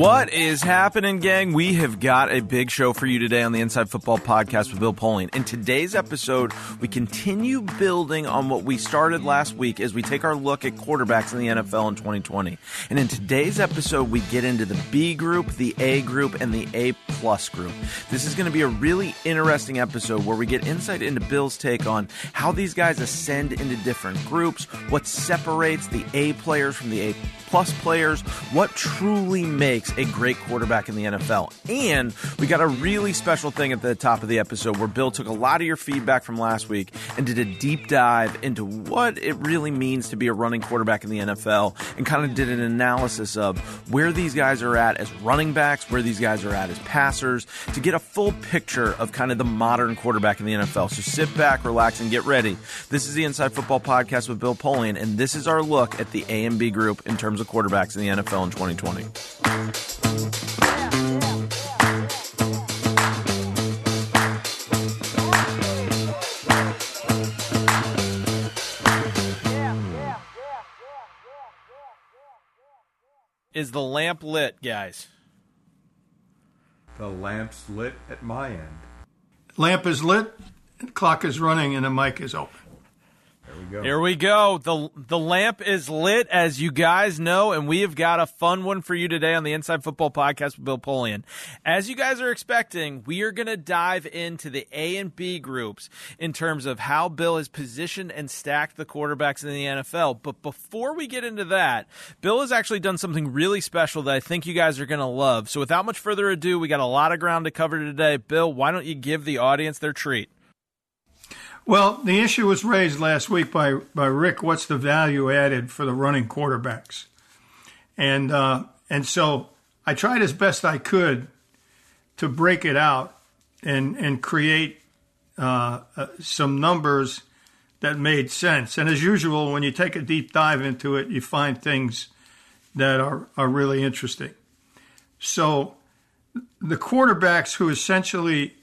What is happening, gang? We have got a big show for you today on the Inside Football Podcast with Bill Polian. In today's episode, we continue building on what we started last week as we take our look at quarterbacks in the NFL in 2020. And in today's episode, we get into the B group, the A group, and the A-plus group. This is going to be a really interesting episode where we get insight into Bill's take on how these guys ascend into different groups, what separates the A players from the A-plus players, what truly makes a great quarterback in the NFL. And we got a really special thing at the top of the episode where Bill took a lot of your feedback from last week and did a deep dive into what it really means to be a running quarterback in the NFL and kind of did an analysis of where these guys are at as running backs, where these guys are at as passers, to get a full picture of kind of the modern quarterback in the NFL. So sit back, relax, and get ready. This is the Inside Football Podcast with Bill Polian, and this is our look at the A and B group in terms of quarterbacks in the NFL in 2020. Is the lamp lit, guys? The lamp's lit at my end. Lamp is lit, clock is running, and the mic is open. There we go. Here we go. The lamp is lit, as you guys know, and we have got a fun one for you today on the Inside Football Podcast with Bill Polian. As you guys are expecting, we are going to dive into the A and B groups in terms of how Bill has positioned and stacked the quarterbacks in the NFL. But before we get into that, Bill has actually done something really special that I think you guys are going to love. So without much further ado, we got a lot of ground to cover today. Bill, why don't you give the audience their treat? Well, the issue was raised last week by Rick. What's the value added for the running quarterbacks? And so I tried as best I could to break it out and create some numbers that made sense. And as usual, when you take a deep dive into it, you find things that are really interesting. So the quarterbacks who essentially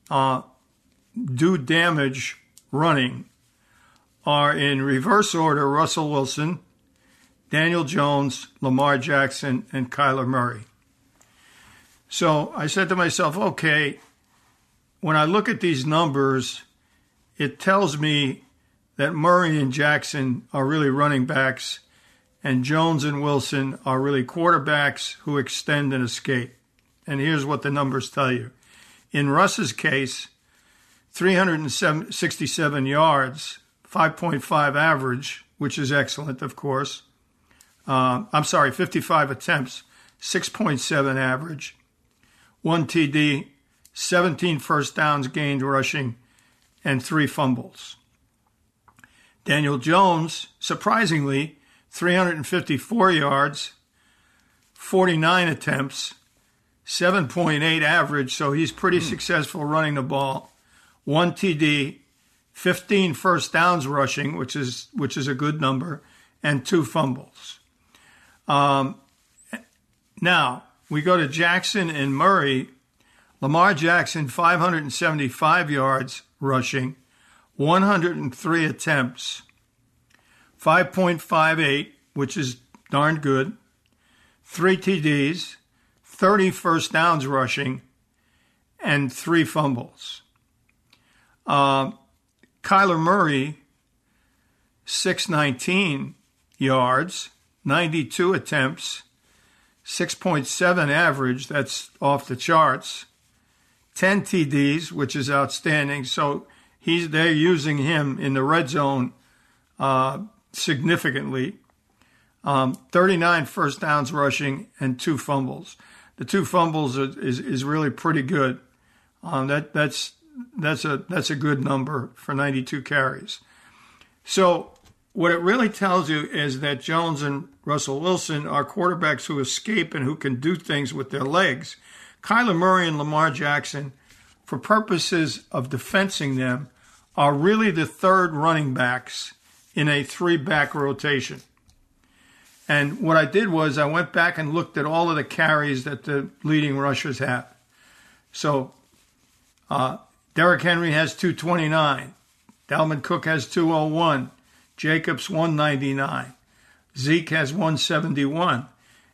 do damage running are in reverse order: Russell Wilson, Daniel Jones, Lamar Jackson, and Kyler Murray. So I said to myself, okay, when I look at these numbers, it tells me that Murray and Jackson are really running backs and Jones and Wilson are really quarterbacks who extend and escape. And here's what the numbers tell you. In Russ's case, 367 yards, 5.5 average, which is excellent, of course. 55 attempts, 6.7 average. 1 TD, 17 first downs gained rushing, and 3 fumbles. Daniel Jones, surprisingly, 354 yards, 49 attempts, 7.8 average, so he's pretty successful running the ball. 1 TD, 15 first downs rushing, which is a good number, and 2 fumbles. Now, we go to Jackson and Murray. Lamar Jackson, 575 yards rushing, 103 attempts, 5.58, which is darn good, 3 TDs, 30 first downs rushing, and 3 fumbles. Kyler Murray, 619 yards, 92 attempts, 6.7 average, that's off the charts, 10 TDs, which is outstanding. So they're using him in the red zone significantly. 39 first downs rushing and 2 fumbles. The 2 fumbles is really pretty good. That's a good number for 92 carries. So what it really tells you is that Jones and Russell Wilson are quarterbacks who escape and who can do things with their legs. Kyler Murray and Lamar Jackson, for purposes of defensing them, are really the third running backs in a 3-back rotation. And what I did was I went back and looked at all of the carries that the leading rushers have. So Derrick Henry has 229. Dalvin Cook has 201. Jacobs 199. Zeke has 171.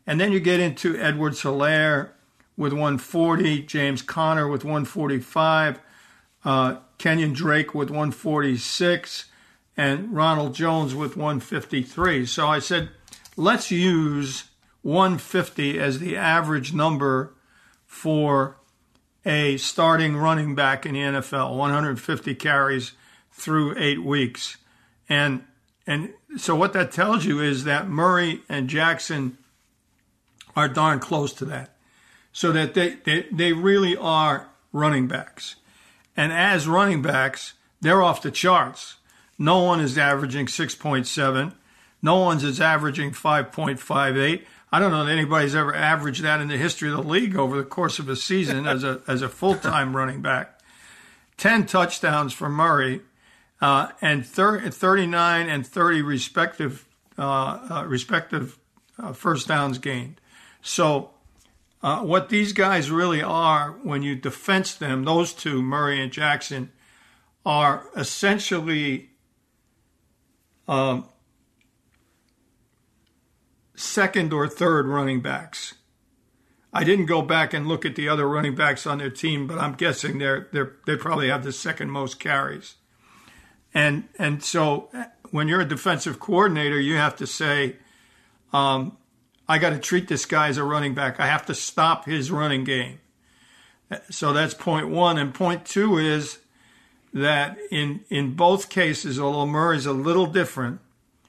And then you get into Edwards-Helaire with 140, James Conner with 145, Kenyon Drake with 146, and Ronald Jones with 153. So I said, let's use 150 as the average number for a starting running back in the NFL, 150 carries through 8 weeks. And so what that tells you is that Murray and Jackson are darn close to that, so that they really are running backs. And as running backs, they're off the charts. No one is averaging 6.7. No one's is averaging 5.58. I don't know that anybody's ever averaged that in the history of the league over the course of a season as a full-time running back. 10 touchdowns for Murray, and 39 and 30 respective first downs gained. So what these guys really are, when you defense them, those two, Murray and Jackson, are essentially second or third running backs. I didn't go back and look at the other running backs on their team, but I'm guessing they probably have the second most carries. And so when you're a defensive coordinator, you have to say, I got to treat this guy as a running back. I have to stop his running game. So that's point one. And point two is that in both cases, although Murray's a little different,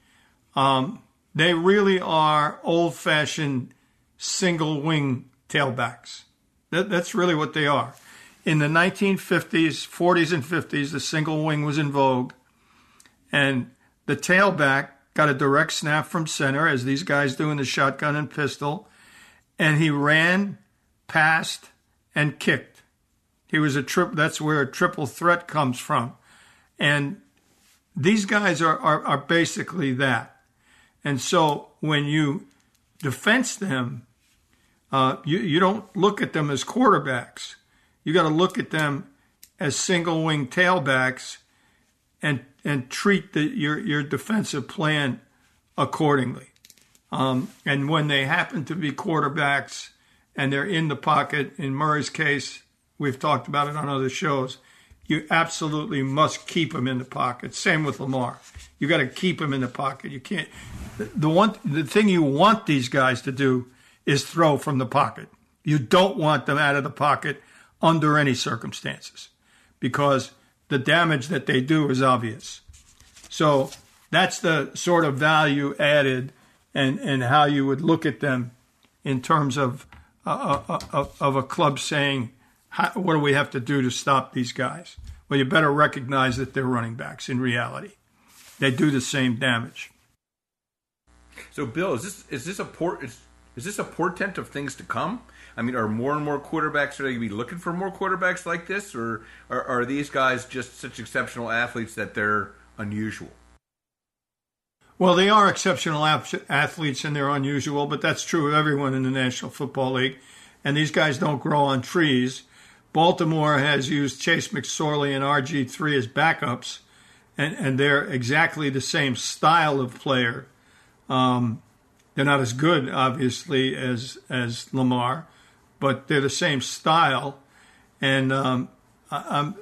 they really are old-fashioned single-wing tailbacks. That's really what they are. In the 1950s, 40s, and 50s, the single wing was in vogue, and the tailback got a direct snap from center, as these guys do in the shotgun and pistol, and he ran, passed, and kicked. He was that's where a triple threat comes from. And these guys are basically that. And so when you defense them, you don't look at them as quarterbacks. You got to look at them as single wing tailbacks and treat your defensive plan accordingly. And when they happen to be quarterbacks and they're in the pocket, in Murray's case, we've talked about it on other shows, you absolutely must keep him in the pocket. Same with Lamar. You got to keep him in the pocket. You can't. The thing you want these guys to do is throw from the pocket. You don't want them out of the pocket under any circumstances, because the damage that they do is obvious. So that's the sort of value added, and how you would look at them in terms of a club saying, what do we have to do to stop these guys? Well, you better recognize that they're running backs in reality. They do the same damage. So, Bill, is this a portent of things to come? I mean, are more and more quarterbacks, are they going to be looking for more quarterbacks like this, or are these guys just such exceptional athletes that they're unusual? Well, they are exceptional athletes and they're unusual, but that's true of everyone in the National Football League. And these guys don't grow on trees. Baltimore has used Chase McSorley and RG3 as backups, and they're exactly the same style of player. They're not as good, obviously, as Lamar, but they're the same style. And I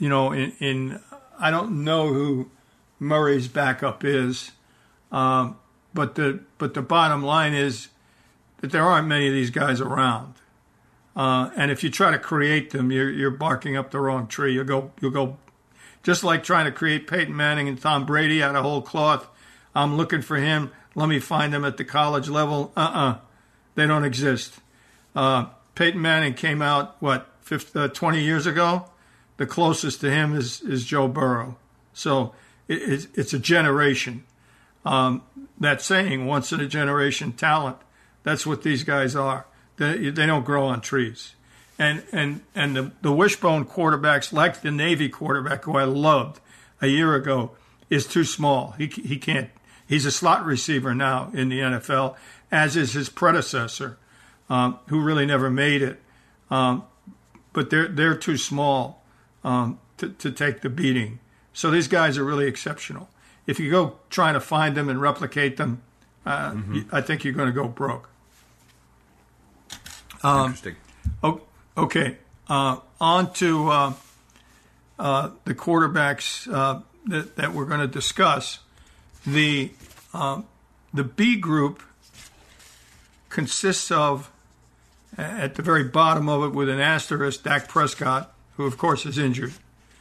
don't know who Murray's backup is, but the bottom line is that there aren't many of these guys around. And if you try to create them, you're barking up the wrong tree. You'll go just like trying to create Peyton Manning and Tom Brady out of whole cloth. I'm looking for him. Let me find them at the college level. They don't exist. Peyton Manning came out, 20 years ago? The closest to him is Joe Burrow. So it's a generation. That saying, once in a generation talent, that's what these guys are. They don't grow on trees. And the wishbone quarterbacks, like the Navy quarterback, who I loved a year ago, is too small. He can't. He's a slot receiver now in the NFL, as is his predecessor, who really never made it. But they're too small to take the beating. So these guys are really exceptional. If you go trying to find them and replicate them, I think you're going to go broke. Interesting. Okay. On to the quarterbacks that we're going to discuss. The B group consists of, at the very bottom of it with an asterisk, Dak Prescott, who of course is injured.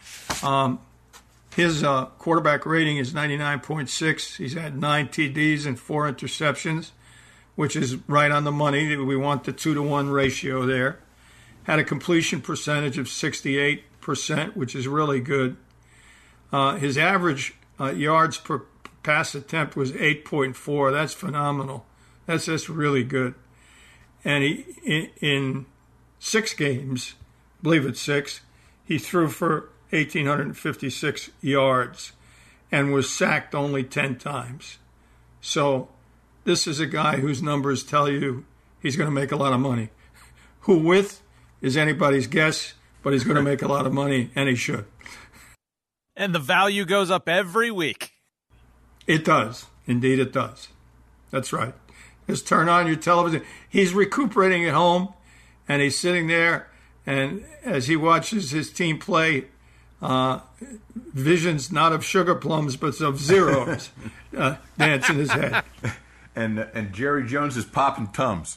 His quarterback rating is 99.6. He's had 9 TDs and 4 interceptions, which is right on the money. We want the 2-to-1 ratio there. Had a completion percentage of 68%, which is really good. His average yards per pass attempt was 8.4. That's phenomenal. That's just really good. And he, in 6 games, I believe it's 6, he threw for 1,856 yards and was sacked only 10 times. So this is a guy whose numbers tell you he's going to make a lot of money. Who with is anybody's guess, but he's going to make a lot of money, and he should. And the value goes up every week. It does. Indeed it does. That's right. Just turn on your television. He's recuperating at home, and he's sitting there, and as he watches his team play, visions not of sugar plums, but of zeros dance in his head. And Jerry Jones is popping Tums.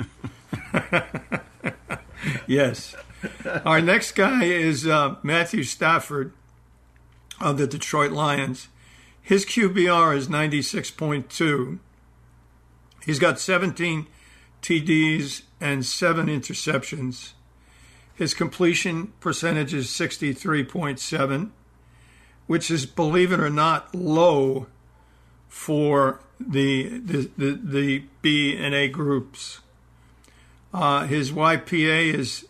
Yes. Our next guy is Matthew Stafford of the Detroit Lions. His QBR is 96.2. He's got 17 TDs and 7 interceptions. His completion percentage is 63.7, which is, believe it or not, low for the B and A groups. His YPA is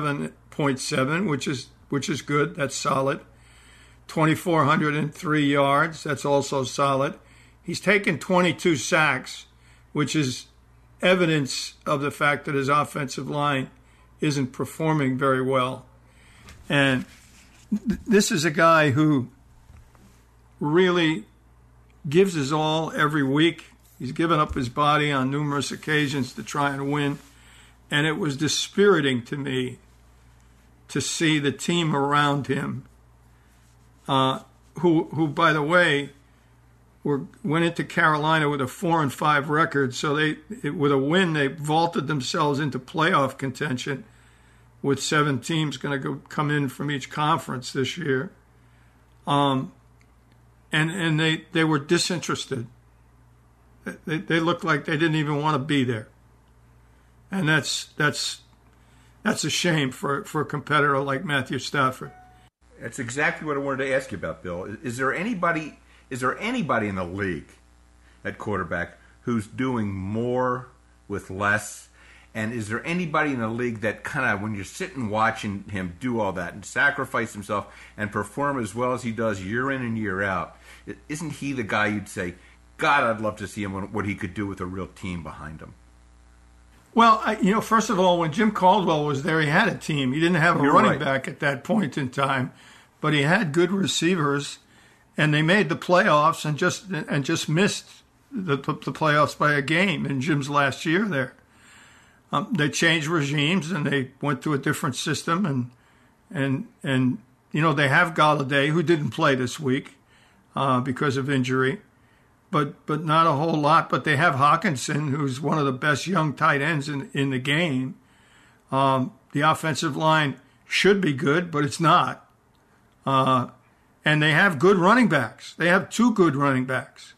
7.7, which is good. That's solid. 2,403 yards. That's also solid. He's taken 22 sacks, which is evidence of the fact that his offensive line isn't performing very well. And this is a guy who really gives his all every week. He's given up his body on numerous occasions to try and win. And it was dispiriting to me to see the team around him, who, by the way, went into Carolina with a 4-5 record. So with a win, they vaulted themselves into playoff contention, with 7 teams going to come in from each conference this year. And they were disinterested. They looked like they didn't even want to be there. And that's a shame for a competitor like Matthew Stafford. That's exactly what I wanted to ask you about, Bill. Is there anybody in the league at quarterback who's doing more with less? And is there anybody in the league that kind of, when you're sitting watching him do all that and sacrifice himself and perform as well as he does year in and year out, isn't he the guy you'd say, God, I'd love to see him, what he could do with a real team behind him? Well, first of all, when Jim Caldwell was there, he had a team. He didn't have a running back at that point in time, but he had good receivers, and they made the playoffs and just missed the playoffs by a game in Jim's last year there. They changed regimes and they went to a different system, and they have Galladay, who didn't play this week because of injury. But not a whole lot. But they have Hawkinson, who's one of the best young tight ends in the game. The offensive line should be good, but it's not. And they have good running backs. They have 2 good running backs.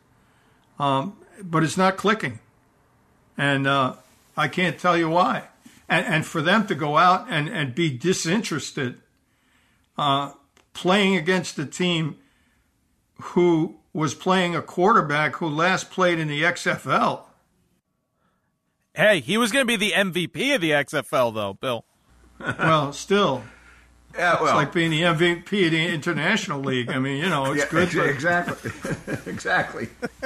But it's not clicking. And I can't tell you why. And for them to go out and be disinterested, playing against a team who was playing a quarterback who last played in the XFL. Hey, he was going to be the MVP of the XFL, though, Bill. Well, still. Yeah, well, it's like being the MVP of the International League. I mean, it's good. Exactly. Exactly.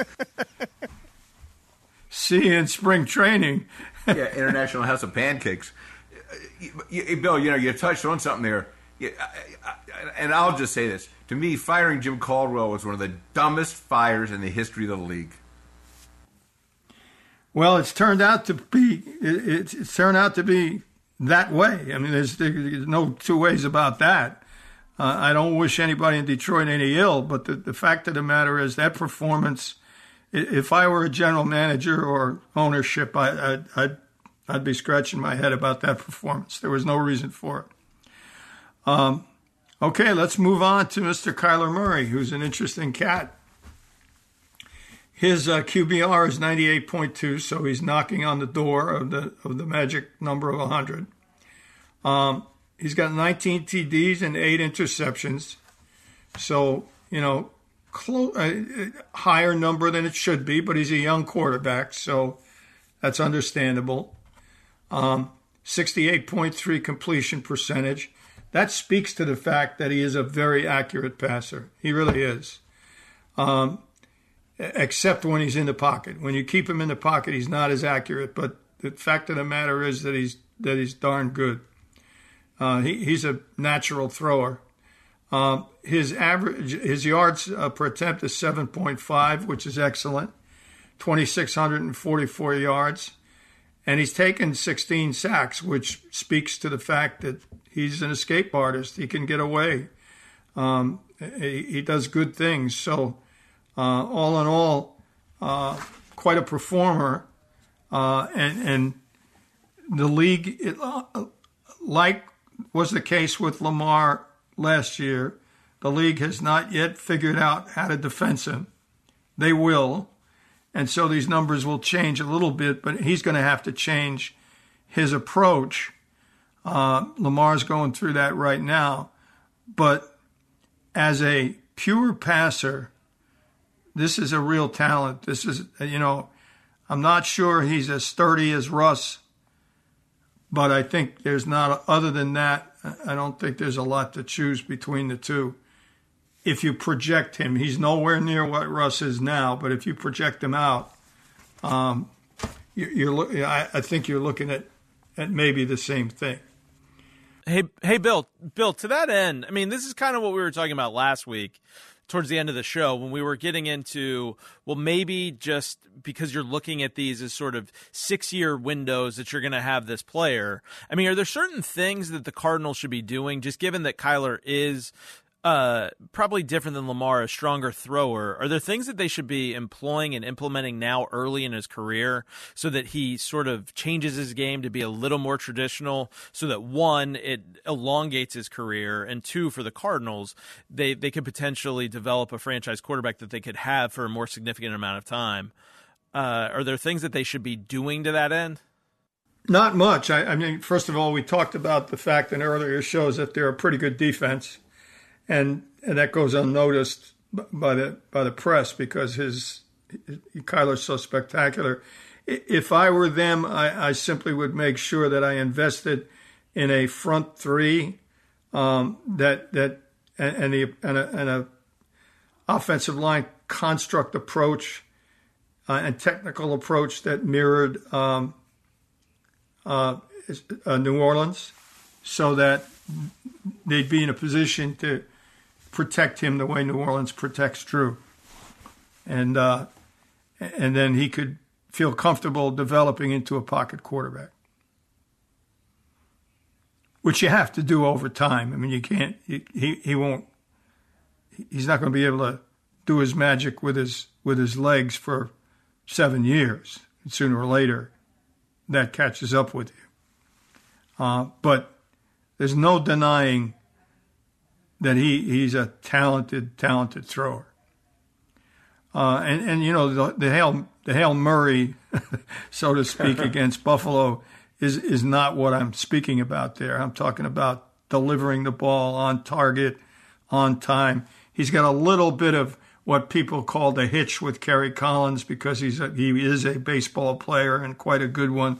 See you in spring training. Yeah, International House of Pancakes. Bill, you touched on something there. And I'll just say this. To me, firing Jim Caldwell was one of the dumbest fires in the history of the league. Well, it's turned out to be it's turned out to be that way. I mean, there's no two ways about that. I don't wish anybody in Detroit any ill, but the fact of the matter is that performance. If I were a general manager or ownership, I'd be scratching my head about that performance. There was no reason for it. Okay, let's move on to Mr. Kyler Murray, who's an interesting cat. His QBR is 98.2, so he's knocking on the door of the magic number of 100. He's got 19 TDs and 8 interceptions, so higher number than it should be, but he's a young quarterback, so that's understandable. 68.3 completion percentage. That speaks to the fact that he is a very accurate passer. He really is. Except when he's in the pocket. When you keep him in the pocket, he's not as accurate. But the fact of the matter is that he's darn good. He's a natural thrower. His yards per attempt is 7.5, which is excellent. 2,644 yards. And he's taken 16 sacks, which speaks to the fact that he's an escape artist. He can get away. He does good things. So, all in all, quite a performer. And the league, like was the case with Lamar last year, the league has not yet figured out how to defense him. They will. And so these numbers will change a little bit, but he's going to have to change his approach. Lamar's going through that right now. But as a pure passer, this is a real talent. This is, I'm not sure he's as sturdy as Russ, but I think there's not, other than that, I don't think there's a lot to choose between the two. If you project him, he's nowhere near what Russ is now, but if you project him out, I think you're looking at maybe the same thing. Hey, Bill, to that end, I mean, this is kind of what we were talking about last week towards the end of the show when we were getting into, well, maybe just because you're looking at these as sort of 6-year windows that you're going to have this player. I mean, are there certain things that the Cardinals should be doing, just given that Kyler is probably different than Lamar, a stronger thrower? Are there things that they should be employing and implementing now early in his career so that he sort of changes his game to be a little more traditional so that, one, it elongates his career, and two, for the Cardinals, they could potentially develop a franchise quarterback that they could have for a more significant amount of time? Are there things that they should be doing to that end? Not much. I mean, first of all, we talked about the fact in earlier shows that they're a pretty good defense. And that goes unnoticed by the press because Kyler's so spectacular. If I were them, I simply would make sure that I invested in a front three and a offensive line construct approach and technical approach that mirrored New Orleans, so that they'd be in a position to protect him the way New Orleans protects Drew. And then he could feel comfortable developing into a pocket quarterback, which you have to do over time. I mean, you can't, he's not going to be able to do his magic with his legs for 7 years. And sooner or later, that catches up with you. But there's no denying that he's a talented thrower. The Hail Murray, so to speak, against Buffalo is not what I'm speaking about there. I'm talking about delivering the ball on target, on time. He's got a little bit of what people call the hitch with Kerry Collins because he is a baseball player and quite a good one.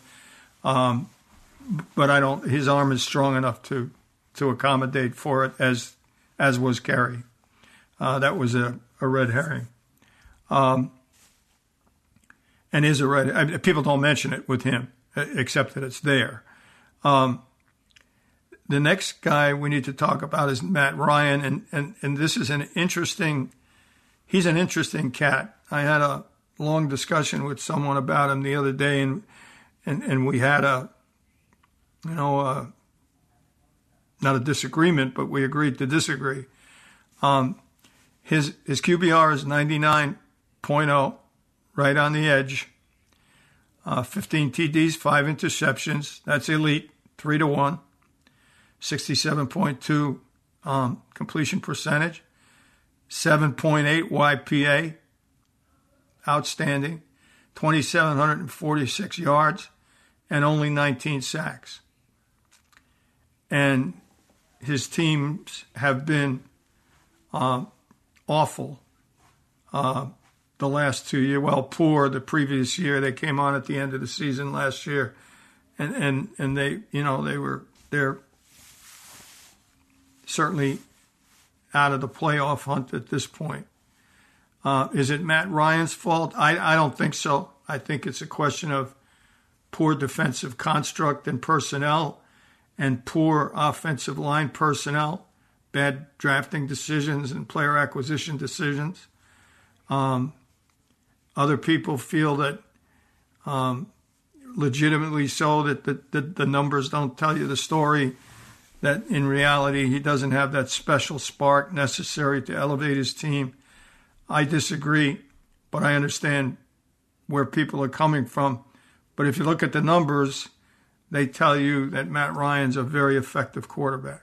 But his arm is strong enough to accommodate for it as was Kerry. That was a red herring. And is a red. People don't mention it with him, except that it's there. The next guy we need to talk about is Matt Ryan, and this is he's an interesting cat. I had long discussion with someone about him the other day, and we had not a disagreement, but we agreed to disagree. His QBR is 99.0, right on the edge. 15 TDs, 5 interceptions. That's elite, 3-1. 67.2 completion percentage. 7.8 YPA, outstanding. 2,746 yards and only 19 sacks. And his teams have been awful the last 2 years. Well, poor the previous year. They came on at the end of the season last year, and they're certainly out of the playoff hunt at this point. Is it Matt Ryan's fault? I don't think so. I think it's a question of poor defensive construct and personnel and poor offensive line personnel, bad drafting decisions and player acquisition decisions. Other people feel that legitimately so that the numbers don't tell you the story, that in reality he doesn't have that special spark necessary to elevate his team. I disagree, but I understand where people are coming from. But if you look at the numbers, they tell you that Matt Ryan's a very effective quarterback.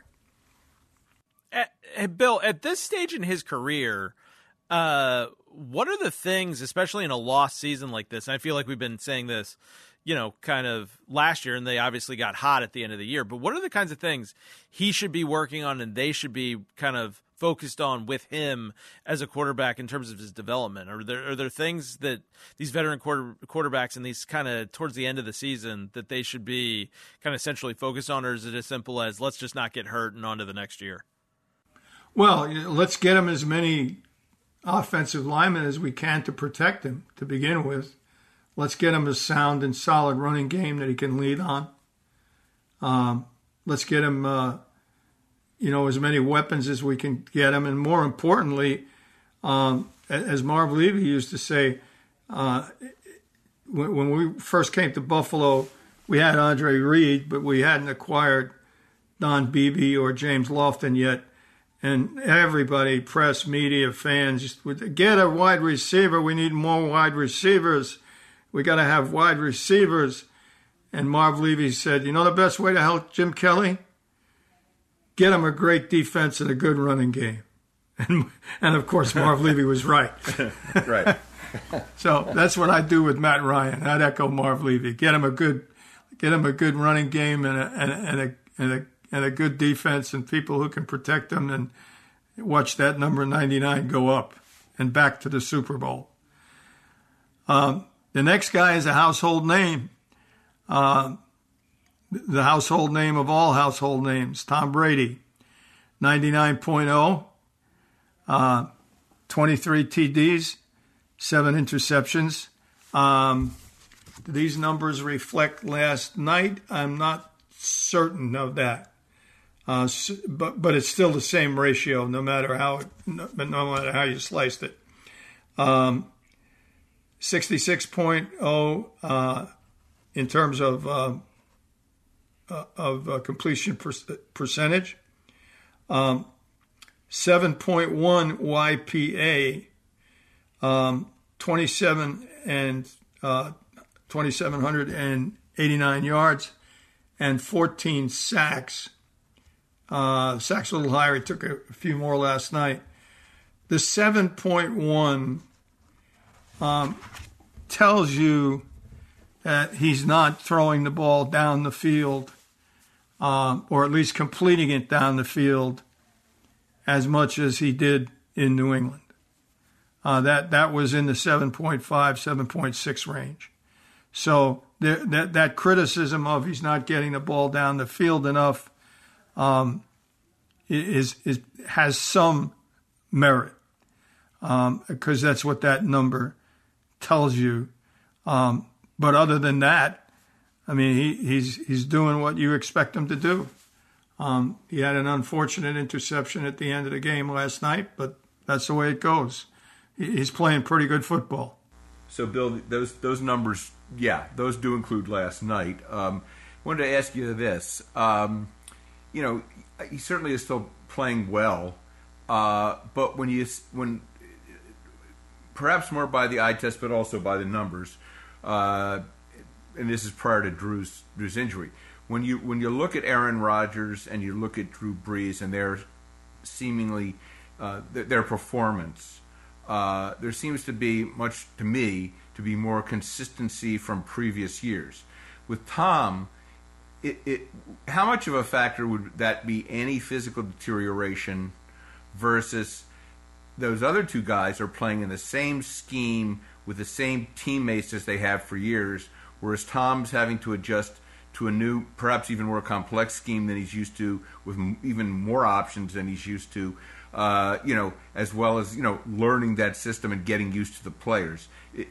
Bill, at this stage in his career, what are the things, especially in a lost season like this, and I feel like we've been saying this, kind of last year, and they obviously got hot at the end of the year, but what are the kinds of things he should be working on and they should be kind of focused on with him as a quarterback in terms of his development? Are there things that these veteran quarterbacks and these kind of towards the end of the season that they should be kind of centrally focused on, or is it as simple as let's just not get hurt and on to the next year? Well, let's get him as many offensive linemen as we can to protect him to begin with. Let's get him a sound and solid running game that he can lead on. Let's get him, as many weapons as we can get him. And more importantly, as Marv Levy used to say, when we first came to Buffalo, we had Andre Reed, but we hadn't acquired Don Beebe or James Lofton yet. And everybody, press, media, fans, just would get a wide receiver. We need more wide receivers. We got to have wide receivers. And Marv Levy said, the best way to help Jim Kelly? Get him a great defense and a good running game. And of course, Marv Levy was right. Right. So that's what I do with Matt Ryan. I'd echo Marv Levy. Get him a good running game and a good defense and people who can protect them, and watch that number 99 go up and back to the Super Bowl. The next guy is a household name. The household name of all household names, Tom Brady. 99.0, 23 TDs, 7 interceptions. These numbers reflect last night. I'm not certain of that. But it's still the same ratio, no matter how you sliced it. 66.0 in terms of completion percentage. 7.1 YPA, 2,789 yards, and 14 sacks. Sacks a little higher. He took a few more last night. The 7.1 tells you that he's not throwing the ball down the field, or at least completing it down the field as much as he did in New England. That was in the 7.5, 7.6 range. So that criticism of he's not getting the ball down the field enough has some merit, because that's what that number tells you. But other than that, I mean, he's doing what you expect him to do. He had an unfortunate interception at the end of the game last night, but that's the way it goes. He's playing pretty good football. So, Bill, those numbers, yeah, those do include last night. Wanted to ask you this. He certainly is still playing well, but when perhaps more by the eye test, but also by the numbers, and this is prior to Drew's injury. When you look at Aaron Rodgers and you look at Drew Brees and their seemingly their performance, there seems to be much, to me, to be more consistency from previous years. With Tom, how much of a factor would that be, any physical deterioration versus those other two guys are playing in the same scheme with the same teammates as they have for years, whereas Tom's having to adjust to a new, perhaps even more complex scheme than he's used to, with even more options than he's used to, as well as, learning that system and getting used to the players.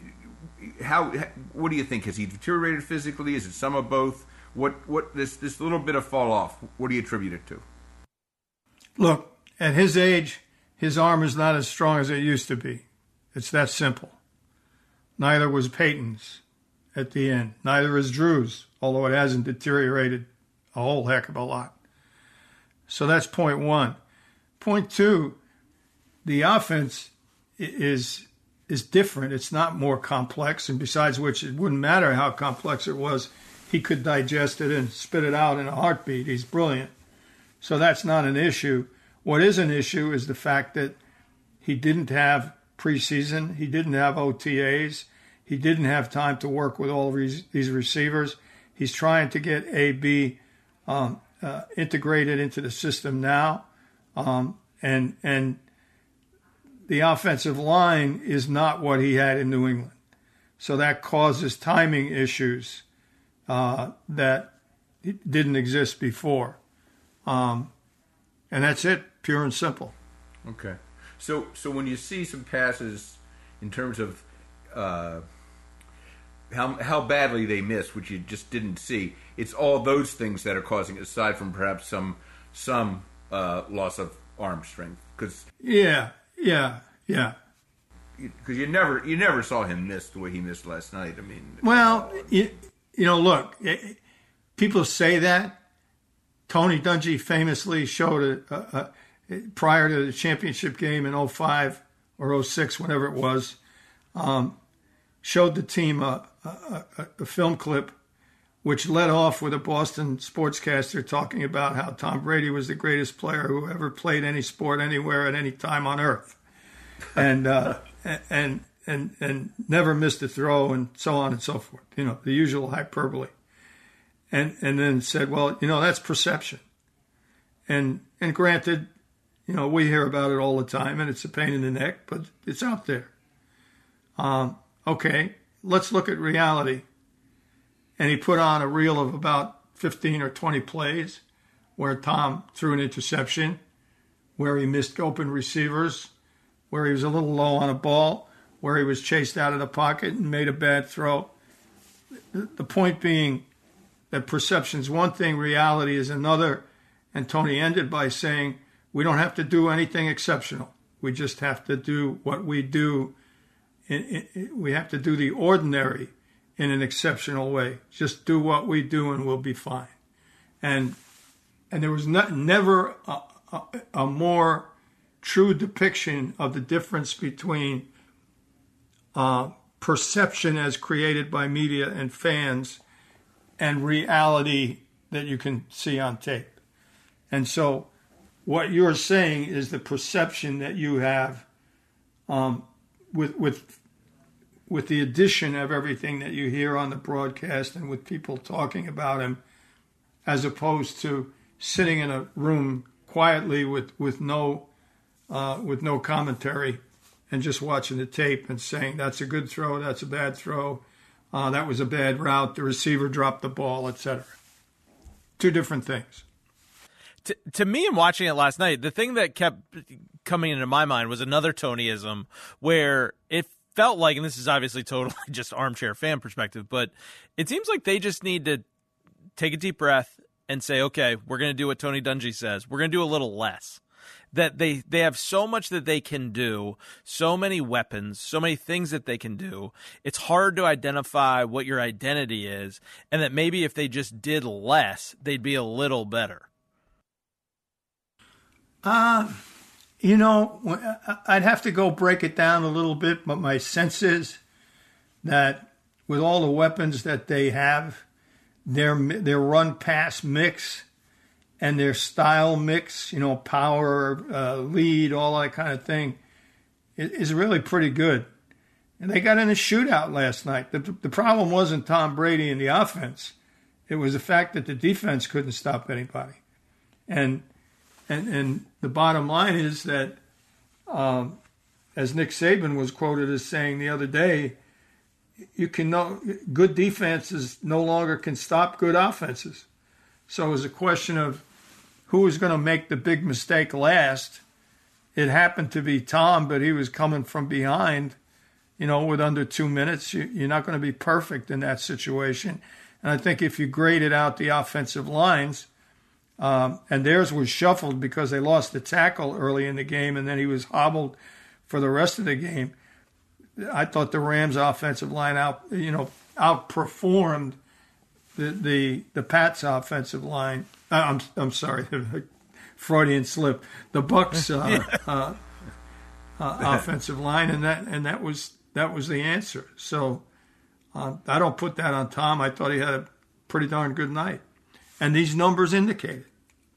What do you think? Has he deteriorated physically? Is it some of both? What this little bit of fall off, what do you attribute it to? Look, at his age, his arm is not as strong as it used to be. It's that simple. Neither was Peyton's at the end. Neither is Drew's, although it hasn't deteriorated a whole heck of a lot. So that's point one. Point two, the offense is different. It's not more complex, and besides which, it wouldn't matter how complex it was. He could digest it and spit it out in a heartbeat. He's brilliant. So that's not an issue. What is an issue is the fact that he didn't have preseason. He didn't have OTAs. He didn't have time to work with all these receivers. He's trying to get AB integrated into the system now. And the offensive line is not what he had in New England. So that causes timing issues that didn't exist before. And that's it, pure and simple. Okay. So when you see some passes in terms of how badly they missed, which you just didn't see, it's all those things that are causing it, aside from perhaps some loss of arm strength. Yeah. Because you never saw him miss the way he missed last night. I mean, well, look, people say that. Tony Dungy famously showed prior to the championship game in 05 or 06, whenever it was, showed the team a film clip which led off with a Boston sportscaster talking about how Tom Brady was the greatest player who ever played any sport anywhere at any time on earth, and never missed a throw, and so on and so forth. The usual hyperbole. And then said, well, that's perception. And granted, we hear about it all the time, and it's a pain in the neck, but it's out there. Okay, let's look at reality. And he put on a reel of about 15 or 20 plays where Tom threw an interception, where he missed open receivers, where he was a little low on a ball, where he was chased out of the pocket and made a bad throw. The point being that perception's one thing, reality is another. And Tony ended by saying, we don't have to do anything exceptional. We just have to do what we do. We have to do the ordinary in an exceptional way. Just do what we do and we'll be fine. And there was never a more true depiction of the difference between perception as created by media and fans and reality that you can see on tape. And so what you're saying is the perception that you have with the addition of everything that you hear on the broadcast and with people talking about him, as opposed to sitting in a room quietly with no commentary and just watching the tape and saying, that's a good throw, that's a bad throw, that was a bad route, the receiver dropped the ball, etc. Two different things. To me, in watching it last night, the thing that kept coming into my mind was another Tonyism where it felt like, and this is obviously totally just armchair fan perspective, but it seems like they just need to take a deep breath and say, okay, we're going to do what Tony Dungy says. We're going to do a little less. that they have so much that they can do, so many weapons, so many things that they can do. It's hard to identify what your identity is, and that maybe if they just did less, they'd be a little better. You know, I'd have to go break it down a little bit, but my sense is that with all the weapons that they have, their run-pass mix and their style mix, you know, power, lead, all that kind of thing, is really pretty good. And they got in a shootout last night. The problem wasn't Tom Brady and the offense. It was the fact that the defense couldn't stop anybody. And the bottom line is that, as Nick Saban was quoted as saying the other day, good defenses no longer can stop good offenses. So it was a question of who was going to make the big mistake last. It happened to be Tom, but he was coming from behind, you know, with under 2 minutes. You're not going to be perfect in that situation. And I think if you graded out the offensive lines, and theirs was shuffled because they lost the tackle early in the game, and then he was hobbled for the rest of the game. I thought the Rams' offensive line outperformed the Pats' offensive line. I'm sorry, Freudian slip. The Bucs' offensive line, and that was the answer. So I don't put that on Tom. I thought he had a pretty darn good night, and these numbers indicate it.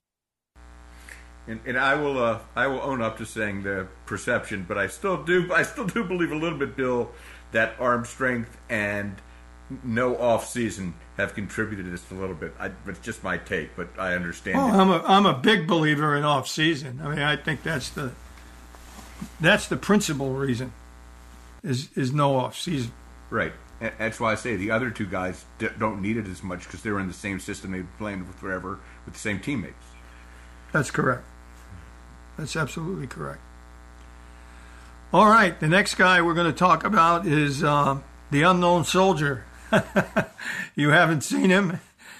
And I will own up to saying the perception, but I still do believe a little bit, Bill, that arm strength and no off season have contributed to this a little bit. It's just my take, but I understand. I'm a big believer in off season. I mean, I think that's the principal reason is no off season. Right. That's why I say the other two guys don't need it as much because they're in the same system they've been playing with forever with the same teammates. That's correct. That's absolutely correct. All right, the next guy we're going to talk about is the unknown soldier. You haven't seen him.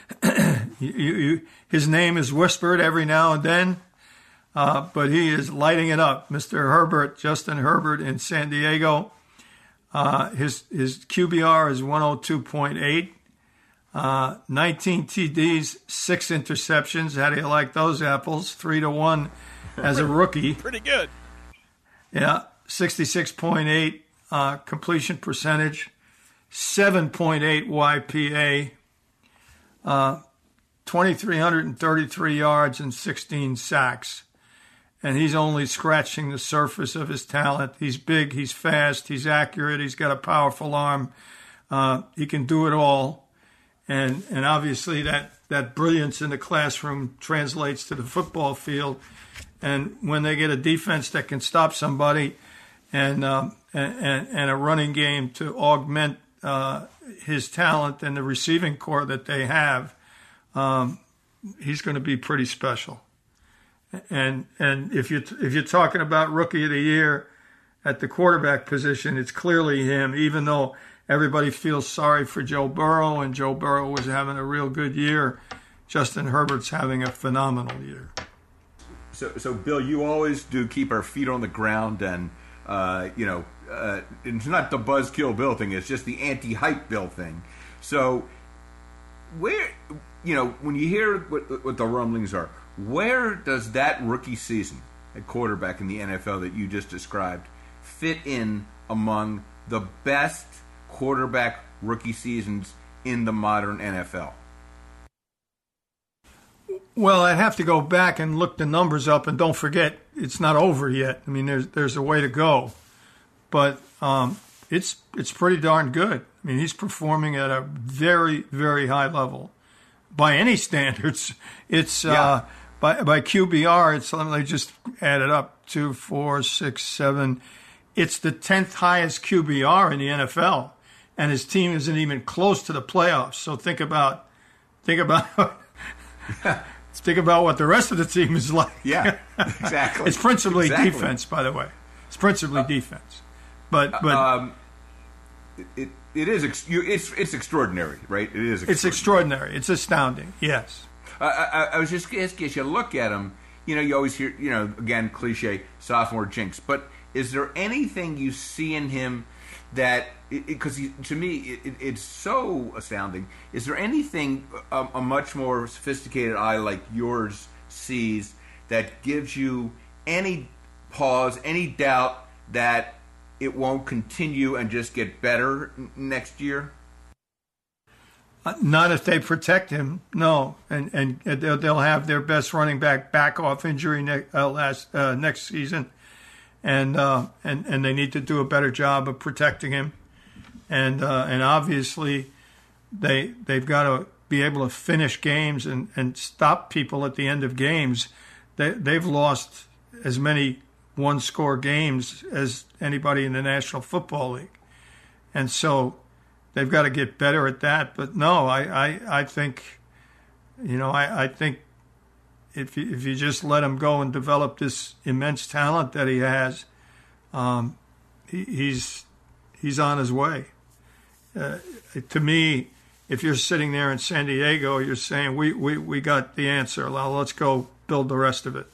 His name is whispered every now and then, but he is lighting it up. Mr. Herbert, Justin Herbert in San Diego. His QBR is 102.8. 19 TDs, 6 interceptions. How do you like those apples? 3-1 as a rookie. Pretty good. Yeah, 66.8 completion percentage, 7.8 YPA, 2,333 yards and 16 sacks. And he's only scratching the surface of his talent. He's big, he's fast, he's accurate, he's got a powerful arm. He can do it all. And obviously that brilliance in the classroom translates to the football field. And when they get a defense that can stop somebody and a running game to augment his talent and the receiving core that they have, he's going to be pretty special. And if you're talking about Rookie of the Year at the quarterback position, it's clearly him, even though everybody feels sorry for Joe Burrow, and Joe Burrow was having a real good year. Justin Herbert's having a phenomenal year. So Bill, you always do keep our feet on the ground, and it's not the buzzkill Bill thing; it's just the anti-hype Bill thing. So, when you hear what the rumblings are, where does that rookie season at quarterback in the NFL that you just described fit in among the best quarterback rookie seasons in the modern NFL? Well, I'd have to go back and look the numbers up, and don't forget, it's not over yet. I mean, there's a way to go, but it's pretty darn good. I mean, he's performing at a very, very high level by any standards. It's by QBR. It's, let me just add it up: 2, 4, 6, 7. It's the 10th highest QBR in the NFL, and his team isn't even close to the playoffs. So think about. Think about what the rest of the team is like. Yeah, exactly. It's principally defense, by the way. It's principally defense, but it is it's extraordinary, right? It's extraordinary. It's astounding. Yes. I was just asking, as you look at him, you always hear, again, cliche, sophomore jinx. But is there anything you see in him that, because to me, it's so astounding. Is there anything a much more sophisticated eye like yours sees that gives you any pause, any doubt that it won't continue and just get better next year? Not if they protect him, no. And they'll have their best running back off injury next season, and they need to do a better job of protecting him, and obviously they've got to be able to finish games and stop people at the end of games. They've lost as many one-score games as anybody in the National Football League, and so they've got to get better at that. But no, I think, I think if you just let him go and develop this immense talent that he has, he's on his way. To me, if you're sitting there in San Diego, you're saying we got the answer. Well, let's go build the rest of it.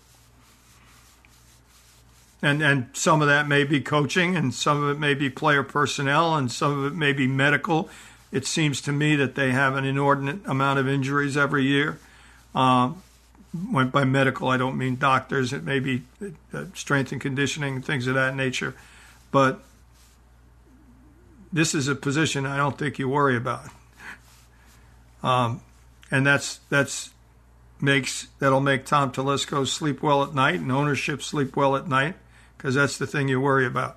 And some of that may be coaching, and some of it may be player personnel, and some of it may be medical. It seems to me that they have an inordinate amount of injuries every year. By medical, I don't mean doctors. It may be strength and conditioning, things of that nature. But this is a position I don't think you worry about. And that'll make Tom Telesco sleep well at night, and ownership sleep well at night, because that's the thing you worry about.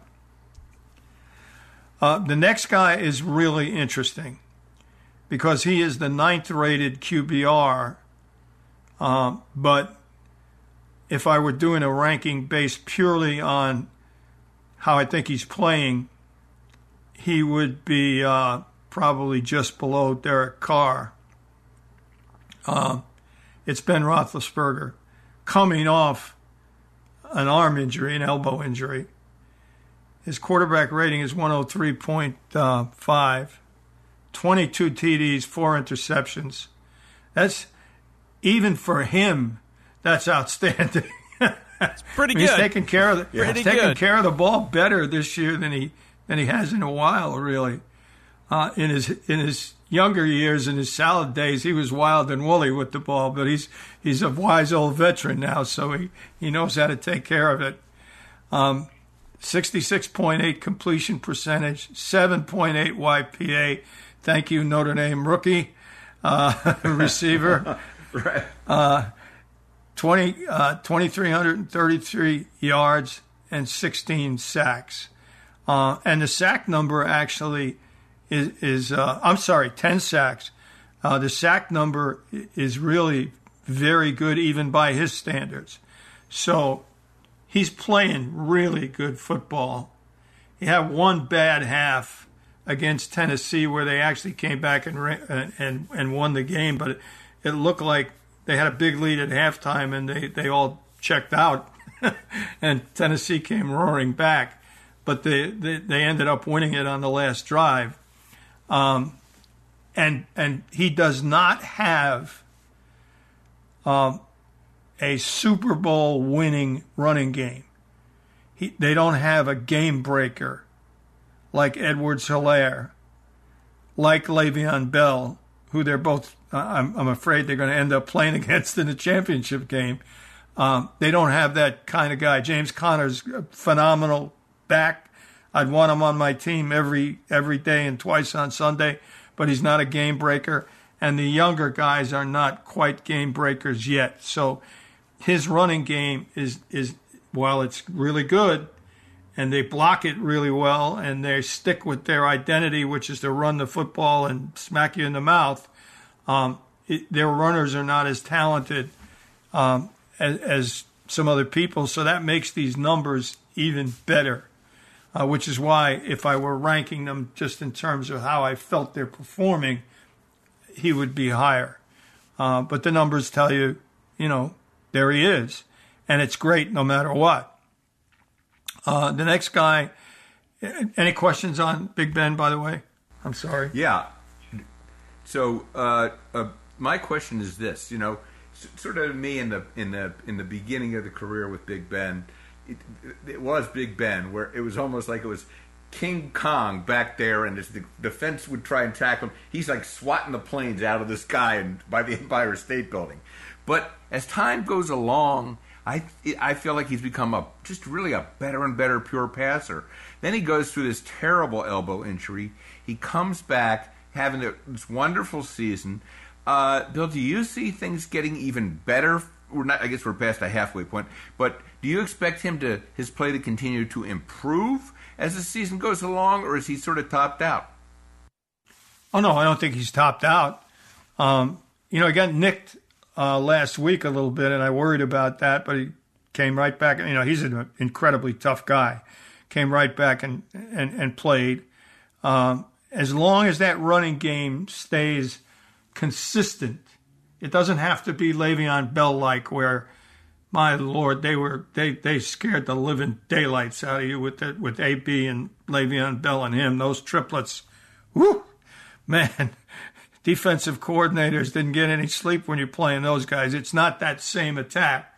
The next guy is really interesting because he is the 9th-rated QBR. But if I were doing a ranking based purely on how I think he's playing, he would be probably just below Derek Carr. It's Ben Roethlisberger coming off an arm injury, an elbow injury. His quarterback rating is 103.5, 22 TDs, 4 interceptions. That's, even for him, that's outstanding. It's pretty good. He's taking care of the ball better this year than he has in a while, really. In his younger years, in his salad days, he was wild and woolly with the ball, but he's a wise old veteran now, so he knows how to take care of it. 66.8 completion percentage, 7.8 YPA. Thank you, Notre Dame rookie receiver. Right. 2,333 yards and 16 sacks. And the sack number actually is 10 sacks. The sack number is really very good, even by his standards. So he's playing really good football. He had one bad half against Tennessee where they actually came back and won the game, but it looked like they had a big lead at halftime and they all checked out, and Tennessee came roaring back. But they ended up winning it on the last drive. And he does not have a Super Bowl winning running game. They don't have a game breaker like Edwards-Helaire, like Le'Veon Bell, who they're both, I'm afraid they're going to end up playing against in the championship game. They don't have that kind of guy. James Conner's a phenomenal back. I'd want him on my team every day and twice on Sunday, but he's not a game breaker. And the younger guys are not quite game breakers yet. So his running game is while it's really good, and they block it really well, and they stick with their identity, which is to run the football and smack you in the mouth, their runners are not as talented as some other people. So that makes these numbers even better. Which is why, if I were ranking them just in terms of how I felt they're performing, he would be higher. But the numbers tell you, there he is. And it's great no matter what. The next guy, any questions on Big Ben, by the way? I'm sorry. Yeah. So my question is this, sort of me in the beginning of the career with Big Ben. It was Big Ben, where it was almost like it was King Kong back there, and as the defense would try and tackle him, he's like swatting the planes out of the sky and by the Empire State Building. But as time goes along, I feel like he's become just really a better and better pure passer. Then he goes through this terrible elbow injury. He comes back having this wonderful season. Bill, do you see things getting even better? We're not. I guess we're past the halfway point. But do you expect his play to continue to improve as the season goes along, or is he sort of topped out? Oh no, I don't think he's topped out. He got nicked last week a little bit, and I worried about that, but he came right back. He's an incredibly tough guy. Came right back and played. As long as that running game stays consistent, it doesn't have to be Le'Veon Bell-like, where, my Lord, they scared the living daylights out of you with AB and Le'Veon Bell and him. Those triplets, whoo, man. Defensive coordinators didn't get any sleep when you're playing those guys. It's not that same attack.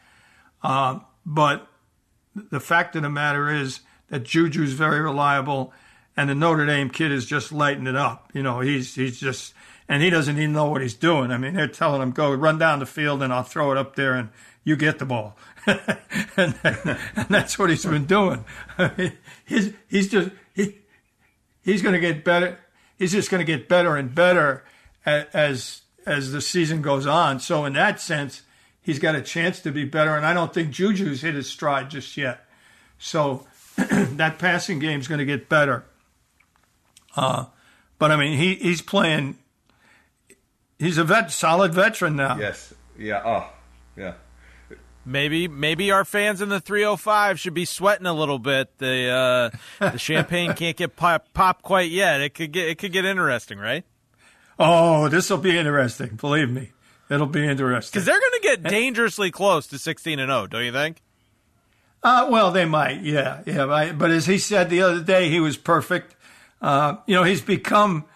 But the fact of the matter is that Juju's very reliable, and the Notre Dame kid is just lighting it up. He's just, and he doesn't even know what he's doing. I mean, they're telling him, go run down the field and I'll throw it up there and you get the ball. and that's what he's been doing. I mean, he's going to get better. He's just going to get better and better as the season goes on. So in that sense, he's got a chance to be better. And I don't think Juju's hit his stride just yet. So that passing game's going to get better. But I mean, he's playing. He's a solid veteran now. Yes. Yeah. Oh, yeah. Maybe our fans in the 305 should be sweating a little bit. The champagne can't get pop quite yet. It could get interesting, right? Oh, this will be interesting. Believe me, it'll be interesting. Because they're going to get dangerously close to 16-0, don't you think? Well, they might. Yeah. But as he said the other day, he was perfect. He's become,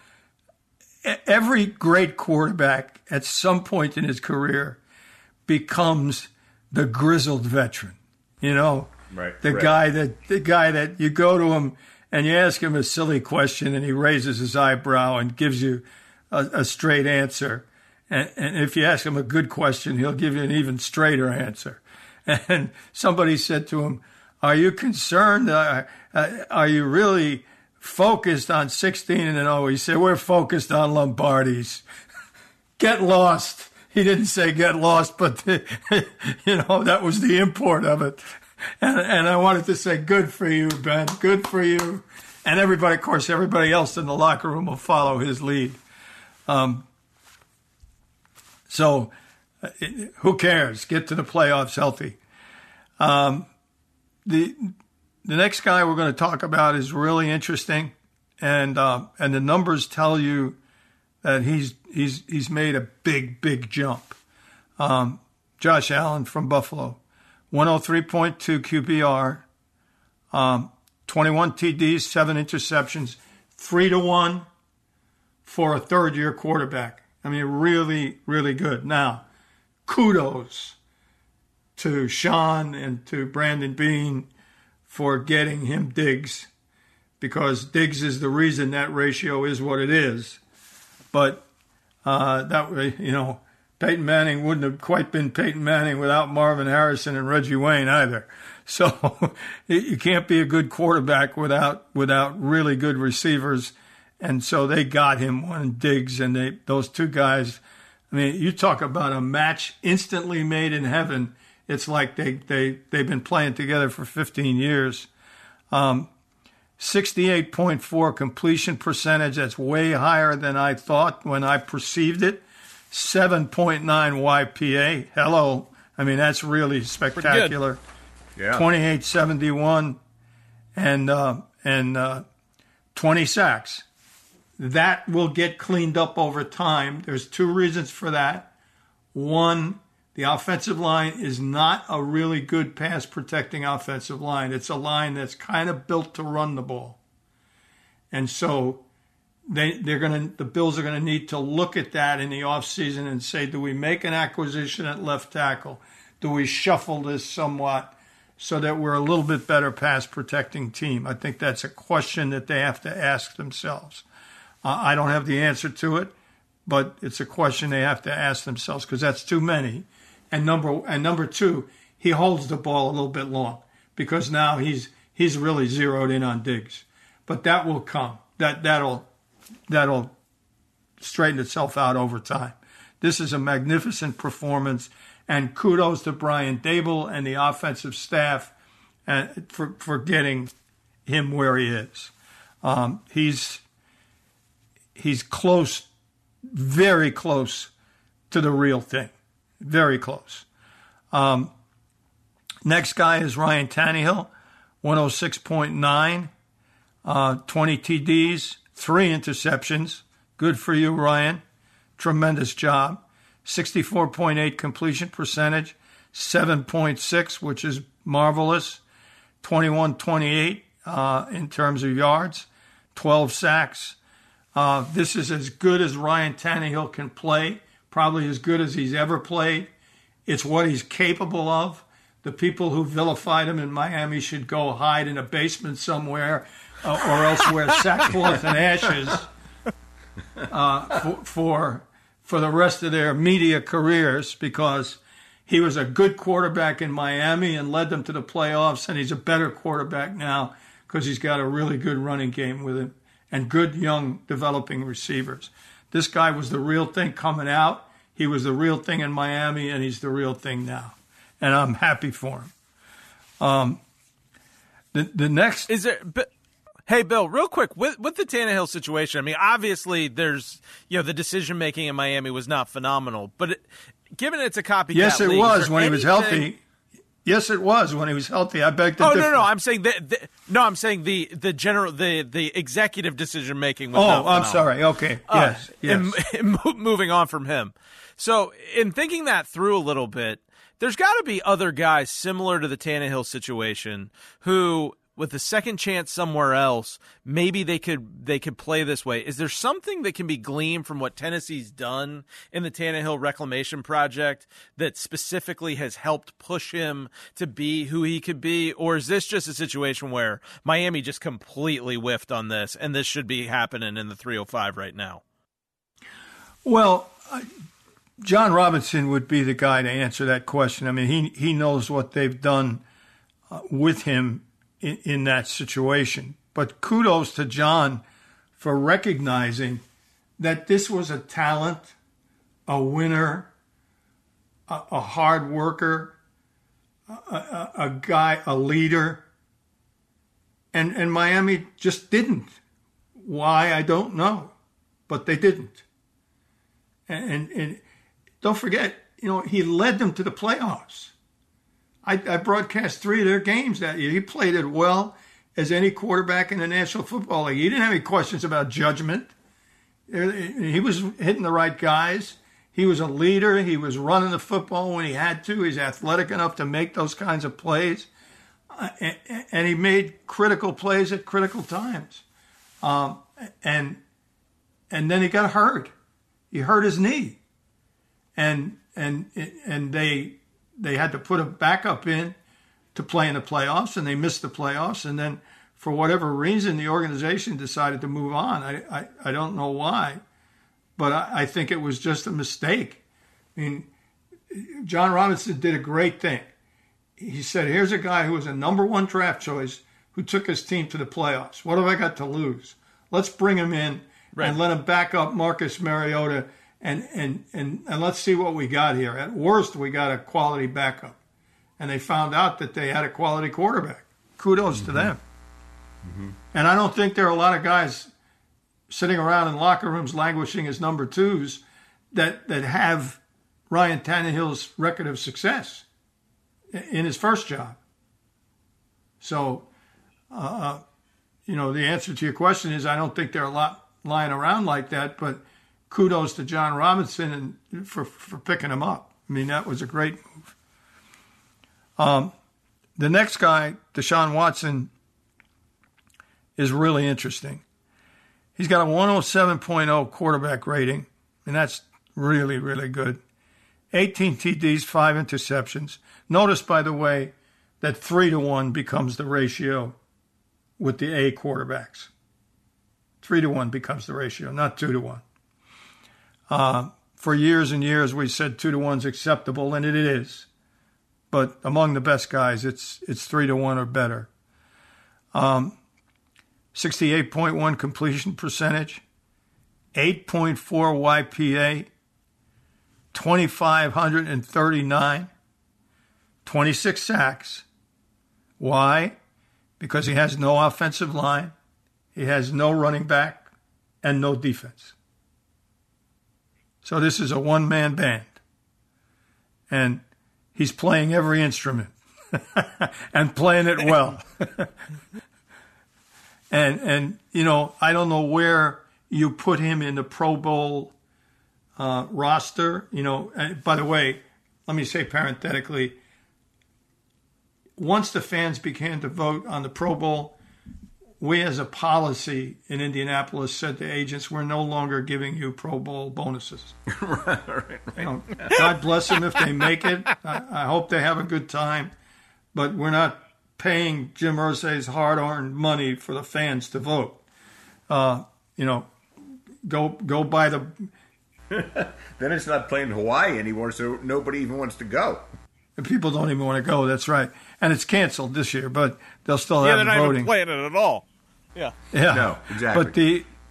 every great quarterback at some point in his career becomes the grizzled veteran, right? The guy that you go to him and you ask him a silly question and he raises his eyebrow and gives you a straight answer. And if you ask him a good question, he'll give you an even straighter answer. And somebody said to him, are you concerned? Are you really focused on 16-0? He said, we're focused on Lombardies. Get lost. He didn't say get lost, but, that was the import of it. And I wanted to say, good for you, Ben. Good for you. And everybody, of course, everybody else in the locker room will follow his lead. So who cares? Get to the playoffs healthy. The next guy we're going to talk about is really interesting, and the numbers tell you that he's made a big jump. Josh Allen from Buffalo, 103.2 QBR, 21 TDs, 7 interceptions, 3-1 for a third-year quarterback. I mean, really, really good. Now, kudos to Sean and to Brandon Beane for getting him Diggs, because Diggs is the reason that ratio is what it is. But that way, Peyton Manning wouldn't have quite been Peyton Manning without Marvin Harrison and Reggie Wayne either. So you can't be a good quarterback without really good receivers. And so they got him one Diggs, and those two guys. I mean, you talk about a match instantly made in heaven. It's like they've been playing together for 15 years. 68.4 completion percentage. That's way higher than I thought when I perceived it. 7.9 YPA. Hello. I mean, that's really spectacular. Yeah. 28.71 and 20 sacks. That will get cleaned up over time. There's two reasons for that. One, the offensive line is not a really good pass-protecting offensive line. It's a line that's kind of built to run the ball. And so the Bills are going to need to look at that in the offseason and say, do we make an acquisition at left tackle? Do we shuffle this somewhat so that we're a little bit better pass protecting team? I think that's a question that they have to ask themselves. I don't have the answer to it, but it's a question they have to ask themselves because that's too many. And number two, he holds the ball a little bit long because now he's really zeroed in on Diggs. But that will come. That'll straighten itself out over time. This is a magnificent performance, and kudos to Brian Daboll and the offensive staff for getting him where he is. He's close, very close to the real thing, very close. Next guy is Ryan Tannehill, 106.9, 20 TDs, 3 interceptions. Good for you, Ryan. Tremendous job. 64.8 completion percentage, 7.6, which is marvelous. 21-28 in terms of yards, 12 sacks. This is as good as Ryan Tannehill can play, probably as good as he's ever played. It's what he's capable of. The people who vilified him in Miami should go hide in a basement somewhere or else wear sackcloth and ashes for the rest of their media careers, because he was a good quarterback in Miami and led them to the playoffs, and he's a better quarterback now because he's got a really good running game with him and good young developing receivers. This guy was the real thing coming out. He was the real thing in Miami, and he's the real thing now. And I'm happy for him. The next is there. Hey, Bill, real quick with the Tannehill situation. I mean, obviously, there's the decision making in Miami was not phenomenal, but given it's a copycat, yes, it league, was when he was healthy. Yes, it was when he was healthy. I beg to differ. No. I'm saying I'm saying the general the executive decision making was. Oh, I'm sorry. Okay. Yes. And moving on from him. So, in thinking that through a little bit, there's got to be other guys similar to the Tannehill situation who, with a second chance somewhere else, maybe they could play this way. Is there something that can be gleaned from what Tennessee's done in the Tannehill Reclamation Project that specifically has helped push him to be who he could be? Or is this just a situation where Miami just completely whiffed on this and this should be happening in the 305 right now? Well, John Robinson would be the guy to answer that question. I mean, he knows what they've done with him in that situation. But kudos to John for recognizing that this was a talent, a winner, a hard worker, a guy, a leader. And Miami just didn't. Why, I don't know. But they didn't. And don't forget, he led them to the playoffs. I broadcast 3 of their games that year. He played it well as any quarterback in the National Football League. He didn't have any questions about judgment. He was hitting the right guys. He was a leader. He was running the football when he had to. He's athletic enough to make those kinds of plays. And he made critical plays at critical times. And then he got hurt. He hurt his knee. And they had to put a backup in to play in the playoffs, and they missed the playoffs. And then, for whatever reason, the organization decided to move on. I don't know why, but I think it was just a mistake. I mean, John Robinson did a great thing. He said, here's a guy who was a number 1 draft choice who took his team to the playoffs. What have I got to lose? Let's bring him in and let him back up Marcus Mariota. And let's see what we got here. At worst, we got a quality backup. And they found out that they had a quality quarterback. Kudos to them. Mm-hmm. And I don't think there are a lot of guys sitting around in locker rooms languishing as number 2s that have Ryan Tannehill's record of success in his first job. So, the answer to your question is I don't think there are a lot lying around like that, but kudos to John Robinson and for picking him up. I mean, that was a great move. The next guy, Deshaun Watson, is really interesting. He's got a 107.0 quarterback rating, and that's really, really good. 18 TDs, 5 interceptions. Notice, by the way, that 3-1 becomes the ratio with the A quarterbacks. 3-1 becomes the ratio, not 2-1. For years and years, we said 2-1 is acceptable, and it is. But among the best guys, it's 3-1 or better. 68.1 completion percentage, 8.4 YPA, 2,539, 26 sacks. Why? Because he has no offensive line, he has no running back, and no defense. So this is a one-man band. And he's playing every instrument and playing it well. and you know, I don't know where you put him in the Pro Bowl roster. You know, and by the way, let me say parenthetically, once the fans began to vote on the Pro Bowl, we as a policy in Indianapolis said to agents, we're no longer giving you Pro Bowl bonuses. right. You know, God bless them if they make it. I hope they have a good time. But we're not paying Jim Irsay's hard-earned money for the fans to vote. You know, go buy the... Then it's not playing Hawaii anymore, so nobody even wants to go. And people don't even want to go, that's right. And it's canceled this year, but they'll still Yeah, have they're not voting. even playing it at all. Yeah. Yeah. No, exactly. But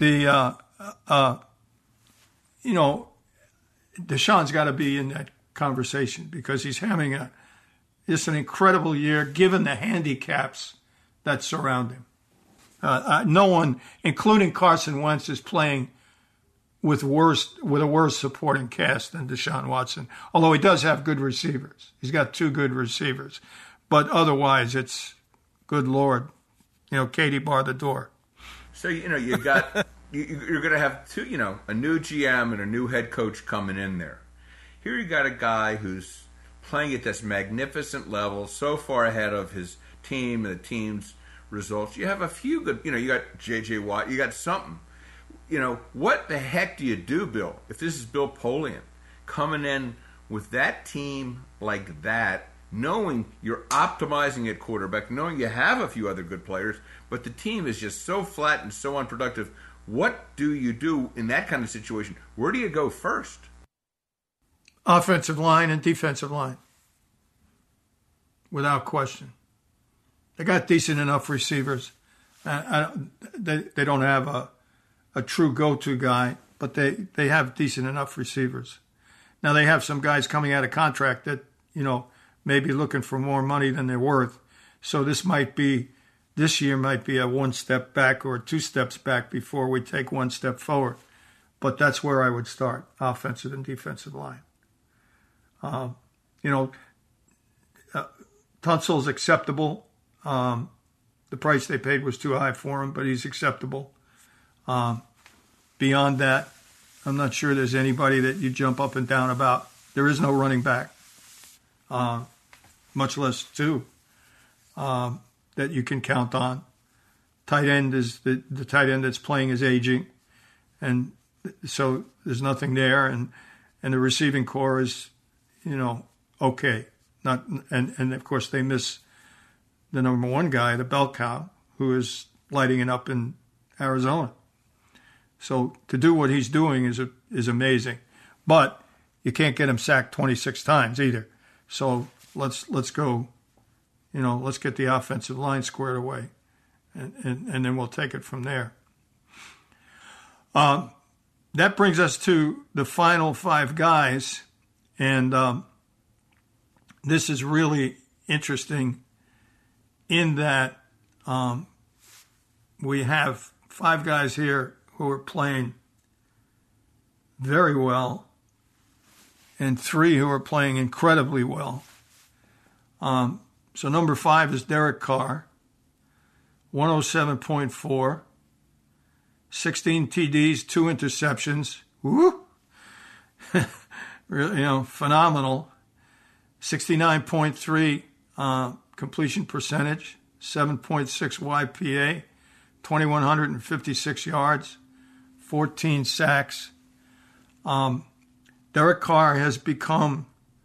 you know, Deshaun's got to be in that conversation because he's having just an incredible year given the handicaps that surround him. No one, including Carson Wentz, is playing with a worse supporting cast than Deshaun Watson. Although he does have good receivers. He's got 2 good receivers. But otherwise, it's, good Lord, you know, Katie bar the door. So, you know, you got you're going to have two, you know, a new GM and a new head coach coming in there. Here you got a guy who's playing at this magnificent level, so far ahead of his team and the team's results. You have a few good, you know, you got J.J. Watt, you got something. You know, what the heck do you do, Bill, if this is Bill Polian coming in with that team like that, knowing you're optimizing at quarterback, knowing you have a few other good players, but the team is just so flat and so unproductive? What do you do in that kind of situation? Where do you go first? Offensive line and defensive line, without question. They got decent enough receivers. They don't have a true go-to guy, but they have decent enough receivers. Now they have some guys coming out of contract that, you know, may be looking for more money than they're worth. So this year might be a 1 step back or 2 steps back before we take 1 step forward. But that's where I would start, offensive and defensive line. You know, Tunsil's acceptable. The price they paid was too high for him, but he's acceptable. Beyond that, I'm not sure there's anybody that you jump up and down about. There is no running back, much less 2, that you can count on. Tight end is the tight end that's playing is aging, and so there's nothing there. And the receiving core is, you know, okay. And of course they miss the number 1 guy, the bell cow, who is lighting it up in Arizona. So to do what he's doing is amazing, but you can't get him sacked 26 times either. So let's go, you know, let's get the offensive line squared away, and then we'll take it from there. That brings us to the final 5 guys, and this is really interesting in that we have 5 guys here who are playing very well and 3 who are playing incredibly well. So number 5 is Derek Carr, 107.4, 16 TDs, 2 interceptions. Woo! Really, you know, phenomenal. 69.3 completion percentage, 7.6 YPA, 2,156 yards, 14 sacks. Derek Carr has become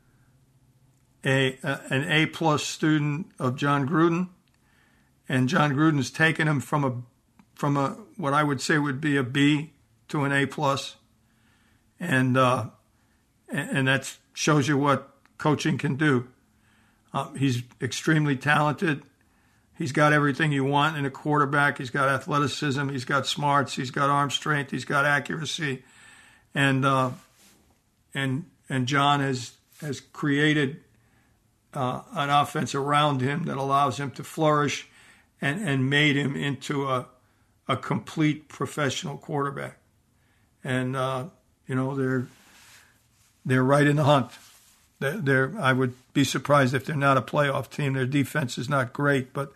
an A+ student of John Gruden, and John Gruden's taken him from a what I would say would be a B to an A+, and that shows you what coaching can do. He's extremely talented. He's got everything you want in a quarterback. He's got athleticism. He's got smarts. He's got arm strength. He's got accuracy, and John has created an offense around him that allows him to flourish, and made him into a complete professional quarterback. And they're right in the hunt. I would be surprised if they're not a playoff team. Their defense is not great, but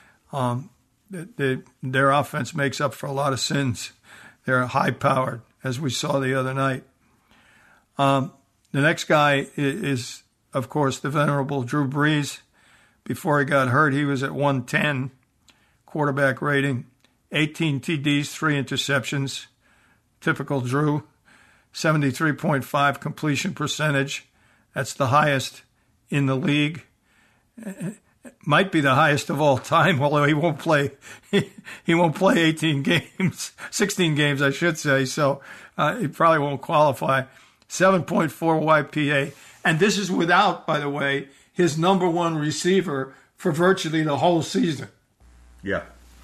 their offense makes up for a lot of sins. They're high-powered, as we saw the other night. The next guy is, of course, the venerable Drew Brees. Before he got hurt, he was at 110 quarterback rating, 18 TDs, 3 interceptions. Typical Drew. 73.5 completion percentage. That's the highest in the league. Might be the highest of all time, although he won't play 18 games, 16 games, I should say. So he probably won't qualify. 7.4 YPA. And this is without, by the way, his number one receiver for virtually the whole season. Yeah.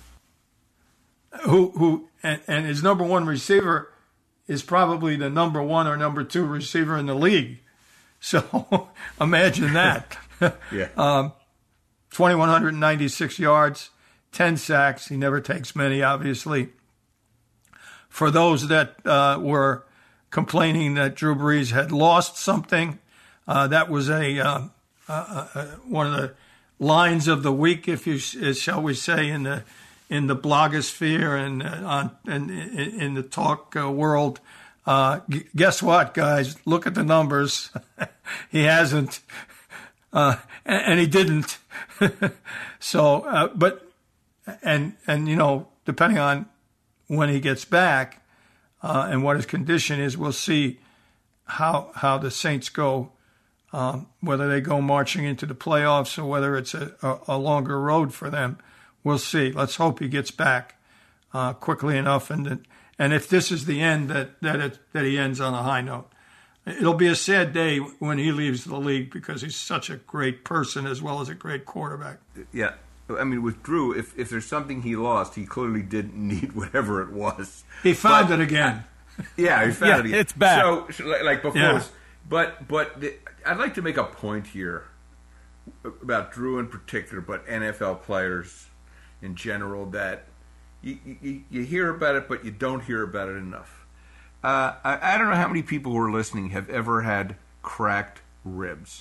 And his number one receiver is probably the number one or number two receiver in the league. So imagine that. Yeah. 2,196 yards, 10 sacks. He never takes many, obviously. For those that were complaining that Drew Brees had lost something, that was one of the lines of the week, shall we say, in the blogosphere and in the talk world. Guess what, guys? Look at the numbers. He hasn't, and he didn't. So, depending on when he gets back and what his condition is, we'll see how the Saints go. Whether they go marching into the playoffs or whether it's a longer road for them, we'll see. Let's hope he gets back quickly enough, and if this is the end, that he ends on a high note. It'll be a sad day when he leaves the league because he's such a great person as well as a great quarterback. Yeah. I mean, with Drew, if there's something he lost, he clearly didn't need whatever it was. He found it again. Yeah, he found it again. It's back. So like before, Yeah. I'd like to make a point here about Drew in particular, but NFL players in general, that you hear about it, but you don't hear about it enough. I don't know how many people who are listening have ever had cracked ribs.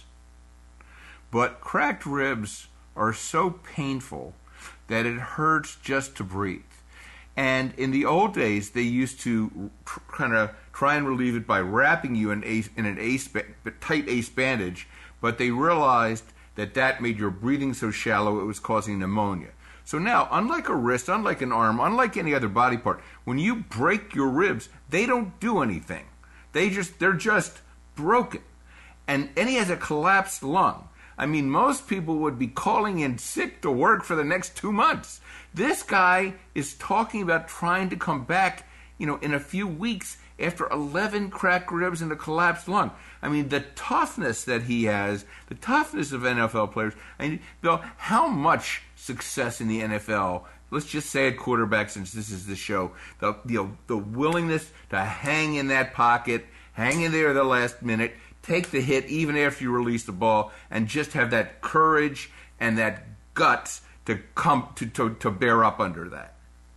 But cracked ribs are so painful that it hurts just to breathe. And in the old days, they used to kind of try and relieve it by wrapping you in a tight ace bandage, but they realized that made your breathing so shallow it was causing pneumonia. So now, unlike a wrist, unlike an arm, unlike any other body part, when you break your ribs, they don't do anything. They're just broken. And he has a collapsed lung. I mean, most people would be calling in sick to work for the next 2 months. This guy is talking about trying to come back, in a few weeks after 11 cracked ribs and a collapsed lung. I mean, the toughness that he has, the toughness of NFL players. I mean, Bill, how much success in the NFL, let's just say at quarterback, since this is the show, the willingness to hang in that pocket, hang in there the last minute, take the hit even after you release the ball, and just have that courage and that guts to come to bear up under that.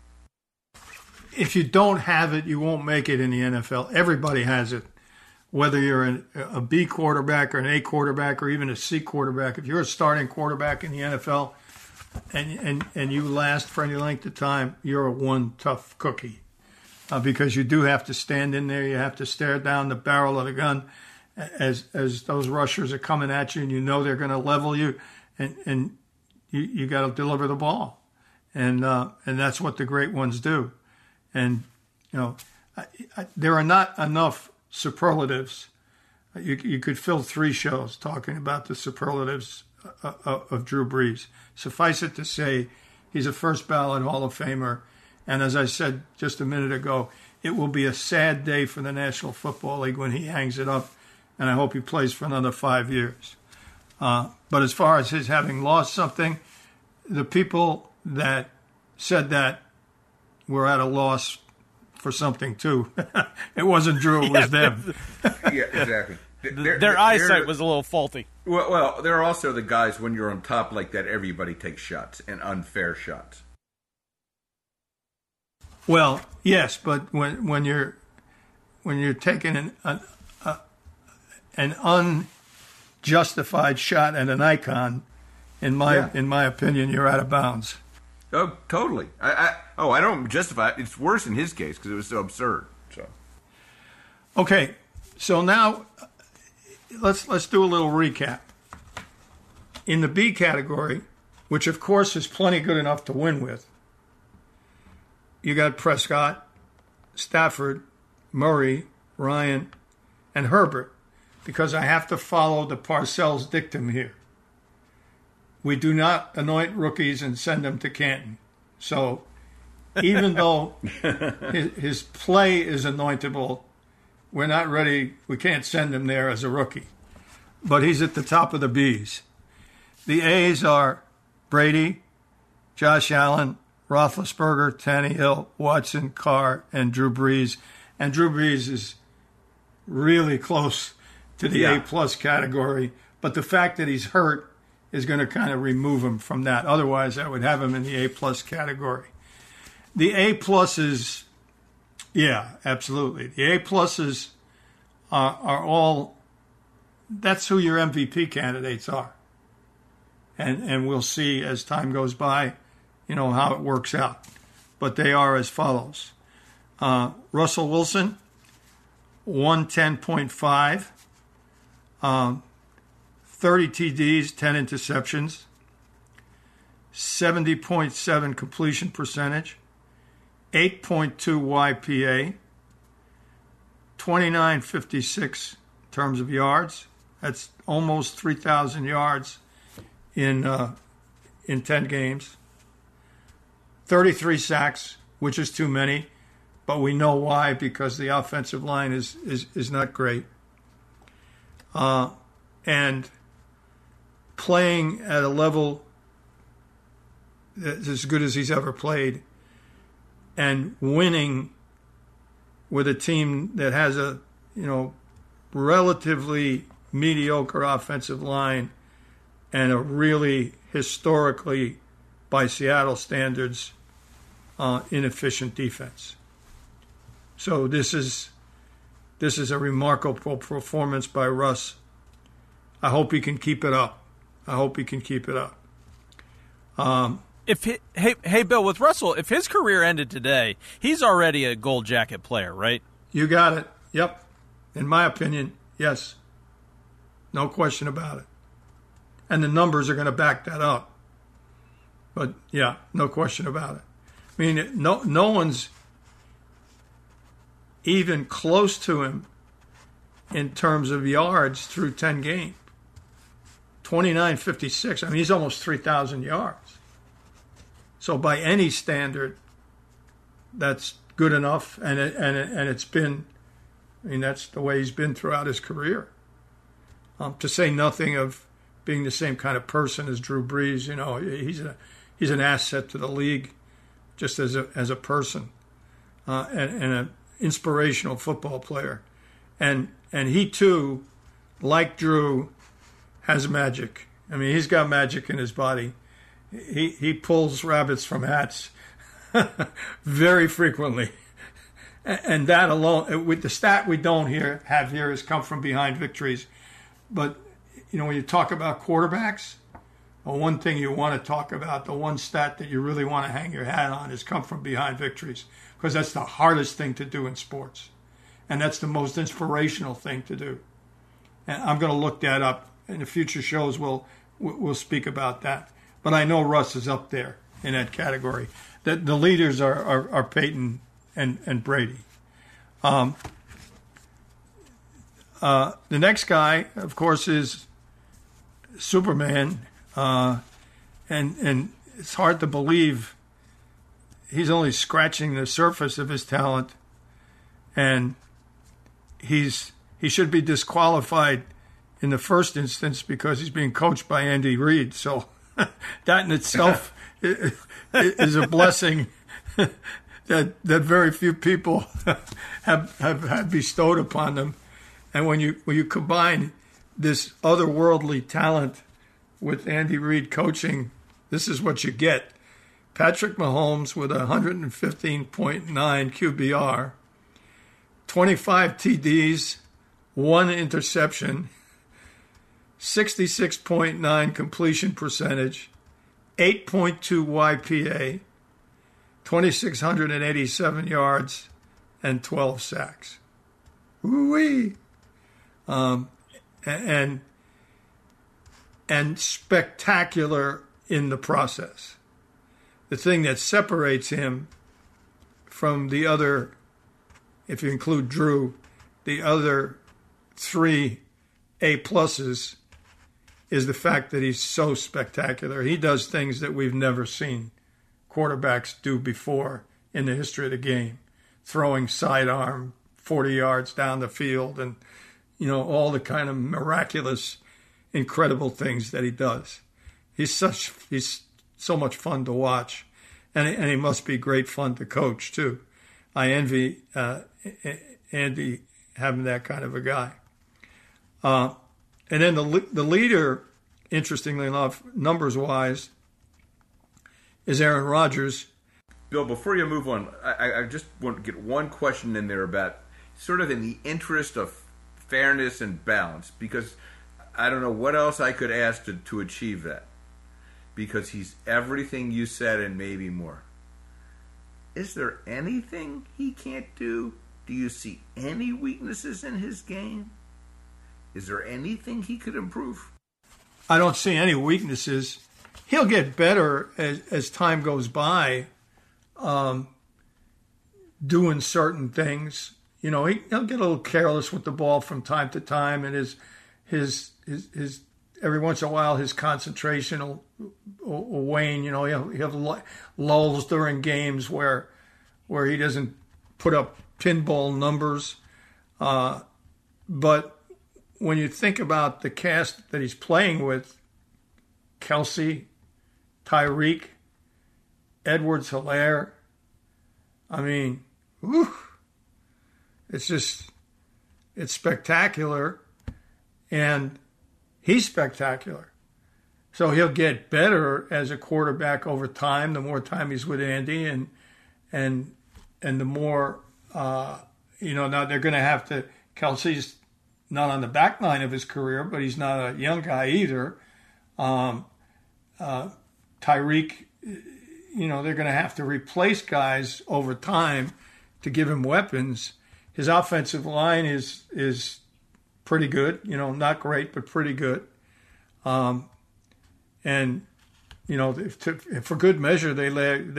If you don't have it, you won't make it in the NFL. Everybody has it, whether you're a B quarterback or an A quarterback or even a C quarterback. If you're a starting quarterback in the NFL and you last for any length of time, you're one tough cookie because you do have to stand in there. You have to stare down the barrel of the gun as those rushers are coming at you, and you know they're going to level you, and you got to deliver the ball, and that's what the great ones do. And there are not enough superlatives. You could fill 3 shows talking about the superlatives of Drew Brees. Suffice it to say, he's a first ballot Hall of Famer. And as I said just a minute ago, it will be a sad day for the National Football League when he hangs it up. And I hope he plays for another 5 years. But as far as his having lost something, the people that said that were at a loss for something too. It wasn't Drew, it was them. Yeah, exactly. Their eyesight was a little faulty. Well, there are also the guys, when you're on top like that, everybody takes shots, and unfair shots. Well, yes, but when you're taking an unjustified shot at an icon, in my opinion, you're out of bounds. Oh, totally. I don't justify it. It's worse in his case because it was so absurd. So, okay, so now let's do a little recap. In the B category, which of course is plenty good enough to win with, you got Prescott, Stafford, Murray, Ryan, and Herbert, because I have to follow the Parcells dictum here. We do not anoint rookies and send them to Canton. So even though his play is anointable, we're not ready. We can't send him there as a rookie. But he's at the top of the Bs. The A's are Brady, Josh Allen, Roethlisberger, Tannehill, Watson, Carr, and Drew Brees. And Drew Brees is really close to the A-plus category. But the fact that he's hurt is going to kind of remove him from that. Otherwise, I would have him in the A-plus category. The A-pluses, yeah, absolutely. The A-pluses are all, that's who your MVP candidates are. And we'll see as time goes by, how it works out. But they are as follows. Russell Wilson, 110.5. 30 TDs, 10 interceptions, 70.7 completion percentage, 8.2 YPA, 29.56 in terms of yards. That's almost 3,000 yards in 10 games. 33 sacks, which is too many, but we know why, because the offensive line is not great. And playing at a level that's as good as he's ever played, and winning with a team that has a relatively mediocre offensive line and a really historically, by Seattle standards, inefficient defense. So this is a remarkable performance by Russ. I hope he can keep it up. Hey Bill, with Russell, if his career ended today, he's already a gold jacket player, right? You got it. Yep. In my opinion, yes. No question about it. And the numbers are going to back that up. But yeah, no question about it. I mean, no one's even close to him in terms of yards through 10 games. 29.56. I mean, he's almost 3,000 yards. So by any standard, that's good enough, and it's been. I mean, that's the way he's been throughout his career. To say nothing of being the same kind of person as Drew Brees, he's an asset to the league, just as a person, and an inspirational football player, and he too, like Drew, has magic. I mean, he's got magic in his body. He pulls rabbits from hats very frequently. And that alone, with the stat we don't have here is come from behind victories. But, when you talk about quarterbacks, the one thing you want to talk about, the one stat that you really want to hang your hat on is come from behind victories, because that's the hardest thing to do in sports. And that's the most inspirational thing to do. And I'm going to look that up. In the future shows, we'll speak about that. But I know Russ is up there in that category. The leaders are Peyton and Brady. The next guy, of course, is Superman, and it's hard to believe he's only scratching the surface of his talent, and he should be disqualified in the first instance because he's being coached by Andy Reid. So that in itself is a blessing that very few people have bestowed upon them. And when you combine this otherworldly talent with Andy Reid coaching, this is what you get. Patrick Mahomes with 115.9 QBR, 25 TDs, 1 interception, 66.9 completion percentage, 8.2 YPA, 2,687 yards, and 12 sacks. Woo-wee! And spectacular in the process. The thing that separates him from the other, if you include Drew, the other 3 A+s is the fact that he's so spectacular. He does things that we've never seen quarterbacks do before in the history of the game. Throwing sidearm 40 yards down the field and, all the kind of miraculous, incredible things that he does. He's so much fun to watch, and he must be great fun to coach too. I envy Andy having that kind of a guy. And then the leader, interestingly enough, numbers-wise, is Aaron Rodgers. Bill, before you move on, I just want to get one question in there about sort of in the interest of fairness and balance, because I don't know what else I could ask to achieve that, because he's everything you said and maybe more. Is there anything he can't do? Do you see any weaknesses in his game? Is there anything he could improve? I don't see any weaknesses. He'll get better as time goes by, doing certain things. He'll get a little careless with the ball from time to time, and his every once in a while his concentration will wane. He'll have lulls during games where he doesn't put up pinball numbers. But when you think about the cast that he's playing with, Kelsey, Tyreek, Edwards-Helaire, it's spectacular, and he's spectacular. So he'll get better as a quarterback over time, the more time he's with Andy, and the more, now they're going to have to, Kelsey's not on the back line of his career, but he's not a young guy either. Tyreek, they're going to have to replace guys over time to give him weapons. His offensive line is pretty good, not great, but pretty good. And for good measure, they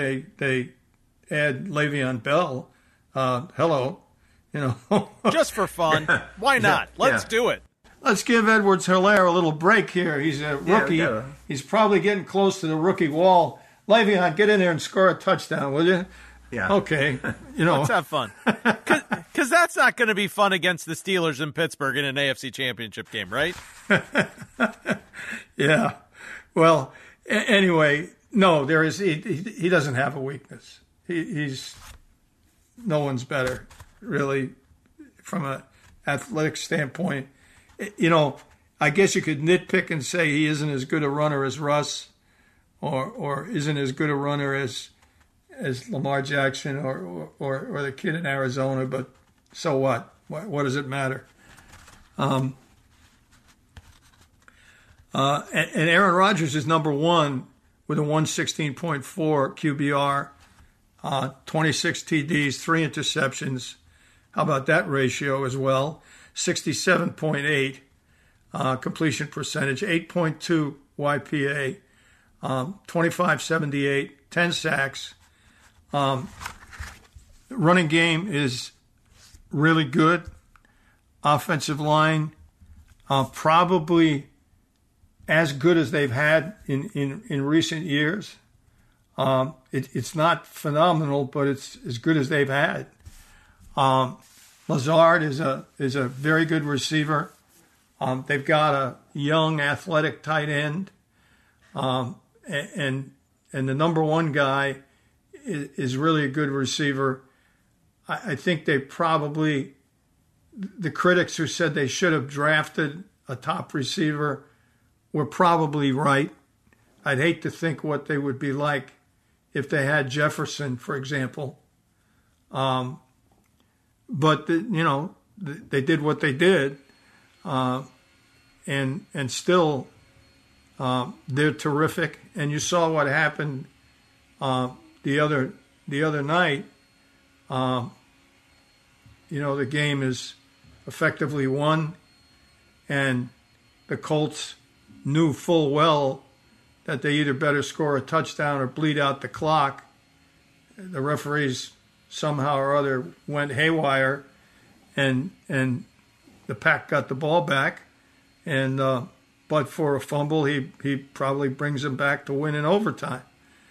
add Le'Veon Bell. Hello, just for fun. Why not? Let's do it. Let's give Edwards-Helaire a little break here. He's a rookie. Yeah. He's probably getting close to the rookie wall. Le'Veon, get in there and score a touchdown, will you? Yeah. Okay. Let's have fun. Because that's not going to be fun against the Steelers in Pittsburgh in an AFC Championship game, right? Yeah. Well, anyway, no, there is. He doesn't have a weakness. He's no one's better, really, from an athletic standpoint. I guess you could nitpick and say he isn't as good a runner as Russ, or isn't as good a runner as Lamar Jackson or the kid in Arizona, but so what? What does it matter? And Aaron Rodgers is number one with a 116.4 QBR, 26 TDs, 3 interceptions. How about that ratio as well? 67.8 completion percentage, 8.2 YPA, 25.78, 10 sacks. Running game is really good. Offensive line, probably as good as they've had in recent years. It's not phenomenal, but it's as good as they've had. Lazard is a very good receiver. They've got a young, athletic tight end, and the number one guy is really a good receiver. I think they probably, the critics who said they should have drafted a top receiver were probably right. I'd hate to think what they would be like if they had Jefferson, for example. But they did what they did, and still they're terrific. And you saw what happened the other night. The game is effectively won, and the Colts knew full well that they either better score a touchdown or bleed out the clock. The referees somehow or other went haywire, and the Pack got the ball back, and but for a fumble, he probably brings them back to win in overtime.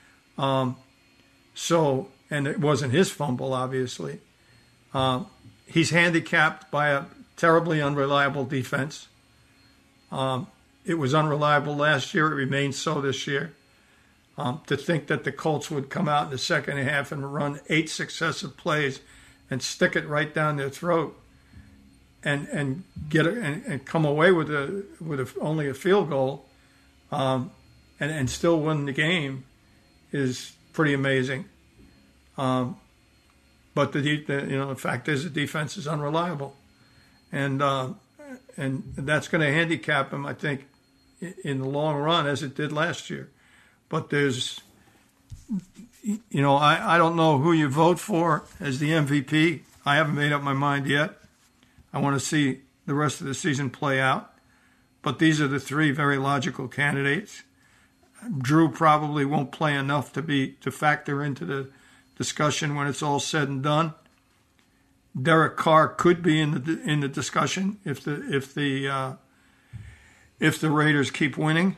And it wasn't his fumble, obviously. He's handicapped by a terribly unreliable defense. It was unreliable last year. It remains so this year. To think that the Colts would come out in the second half and run 8 successive plays and stick it right down their throat and get it and come away with only a field goal and still win the game is pretty amazing. But the fact is the defense is unreliable, and that's going to handicap him, I think, in the long run, as it did last year. But there's, I don't know who you vote for as the MVP. I haven't made up my mind yet. I want to see the rest of the season play out. But these are the 3 very logical candidates. Drew probably won't play enough to factor into the discussion when it's all said and done. Derek Carr could be in the discussion if the Raiders keep winning.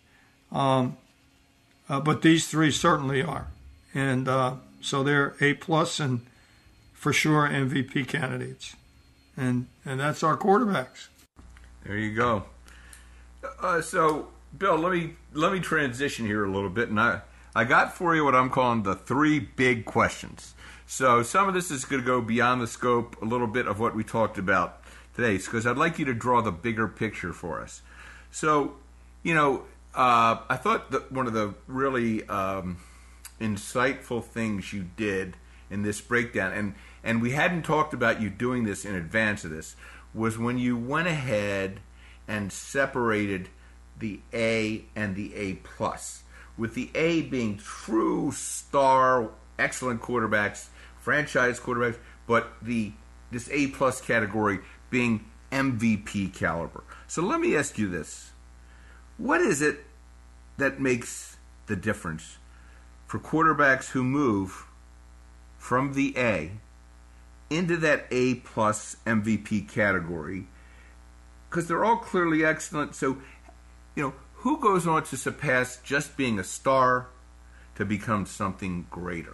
But these 3 certainly are. And so they're A+ and for sure MVP candidates. And that's our quarterbacks. There you go. So, Bill, let me transition here a little bit. And I got for you what I'm calling the 3 big questions. So some of this is going to go beyond the scope a little bit of what we talked about today, because I'd like you to draw the bigger picture for us. So, I thought that one of the really insightful things you did in this breakdown, and we hadn't talked about you doing this in advance of this, was when you went ahead and separated the A and the A+, with the A being true star, excellent quarterbacks, franchise quarterbacks, but this A+ category being MVP caliber. So let me ask you this. What is it that makes the difference for quarterbacks who move from the A into that A+ MVP category? Because they're all clearly excellent. So, who goes on to surpass just being a star to become something greater?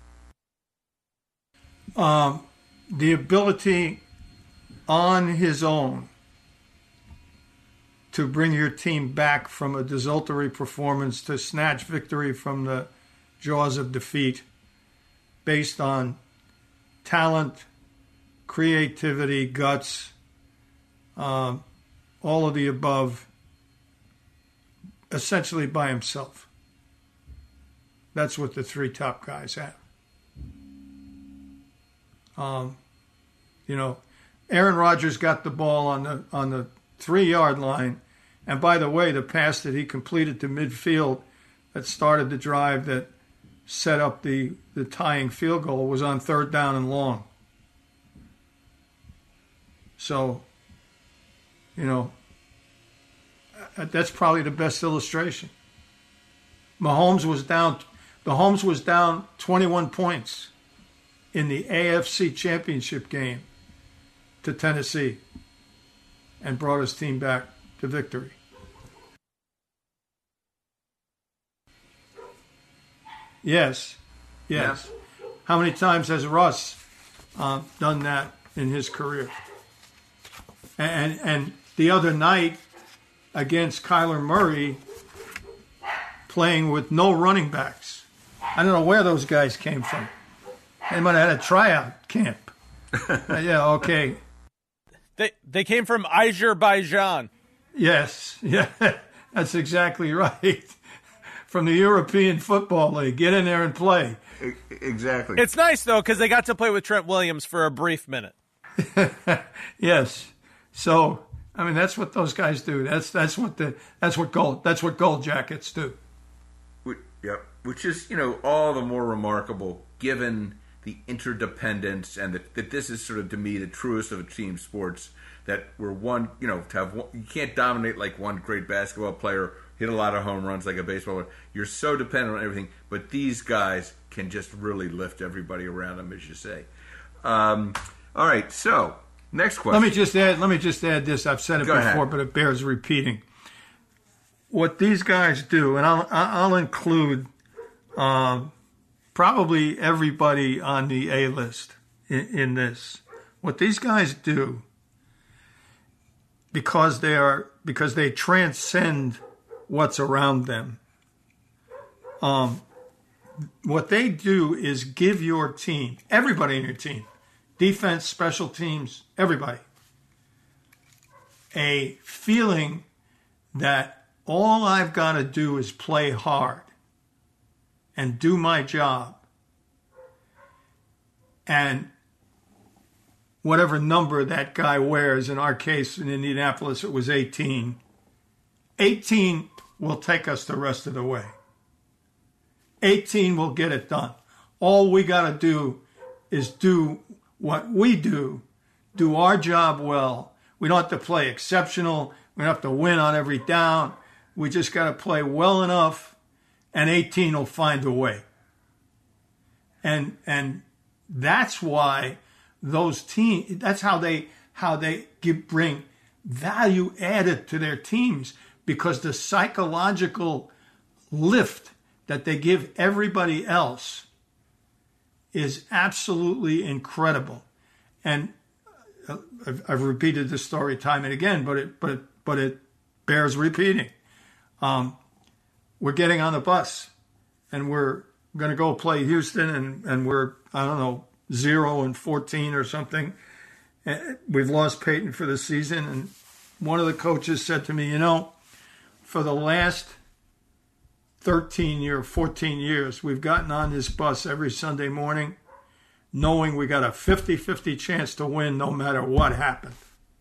The ability on his own to bring your team back from a desultory performance, to snatch victory from the jaws of defeat based on talent, creativity, guts, all of the above, essentially by himself. That's what the 3 top guys have. Aaron Rodgers got the ball on the 3-yard line, and by the way, the pass that he completed to midfield that started the drive that set up the tying field goal was on 3rd down and long. So, that's probably the best illustration. Mahomes was down 21 points in the AFC Championship game to Tennessee and brought his team back to victory. Yes. Yeah. How many times has Russ done that in his career? And the other night against Kyler Murray, playing with no running backs. I don't know where those guys came from. They might have had a tryout camp. Yeah, okay. They came from Azerbaijan. Yes, yeah, that's exactly right. From the European Football League. Get in there and play. Exactly. It's nice, though, because they got to play with Trent Williams for a brief minute. Yes. So, I mean, that's what those guys do. That's what gold jackets do. Yep. Which is, all the more remarkable given the interdependence and that this is sort of, to me, the truest of team sports, that we're one, to have one, you can't dominate like one great basketball player, hit a lot of home runs like a baseball player. You're so dependent on everything, but these guys can just really lift everybody around them, as you say. All right, so next question. Let me just add this. I've said it Go before, ahead. but it bears repeating. What these guys do, and I'll include probably everybody on the A list in this. What these guys do, because they transcend what's around them. What they do is give your team, everybody in your team, defense, special teams, everybody, a feeling that all I've got to do is play hard and do my job. And whatever number that guy wears, in our case in Indianapolis, it was 18. 18 will take us the rest of the way. 18 will get it done. All we got to do is do what we do our job well. We don't have to play exceptional. We don't have to win on every down. We just got to play well enough, and 18 will find a way. And that's why those teams, that's how they bring value added to their teams, because the psychological lift that they give everybody else is absolutely incredible. And I've repeated this story time and again, but it bears repeating. We're getting on the bus and we're going to go play Houston, and we're, 0-14 or something. We've lost Peyton for the season, and one of the coaches said to me, for the last 14 years, we've gotten on this bus every Sunday morning knowing we got a 50-50 chance to win no matter what happened.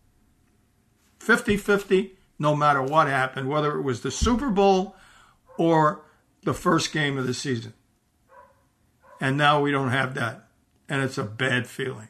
50-50 no matter what happened, whether it was the Super Bowl or the first game of the season. And now we don't have that, and it's a bad feeling.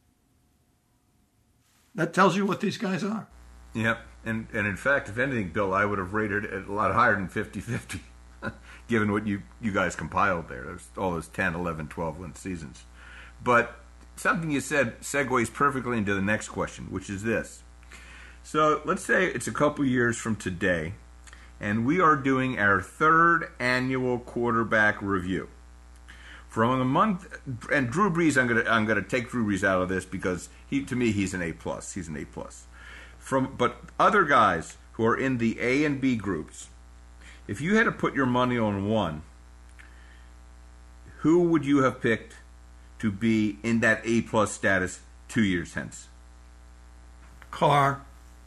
That tells you what these guys are. Yep. And in fact, if anything, Bill, I would have rated it a lot higher than 50-50, given what you guys compiled there. All those 10, 11, 12-win seasons. But something you said segues perfectly into the next question, which is this. So let's say it's a couple years from today, and we are doing our third annual quarterback review. From a month, and Drew Brees, I'm gonna take Drew Brees out of this because to me he's an A+. He's an A+. But other guys who are in the A and B groups, if you had to put your money on one, who would you have picked to be in that A+ status 2 years hence? Carr.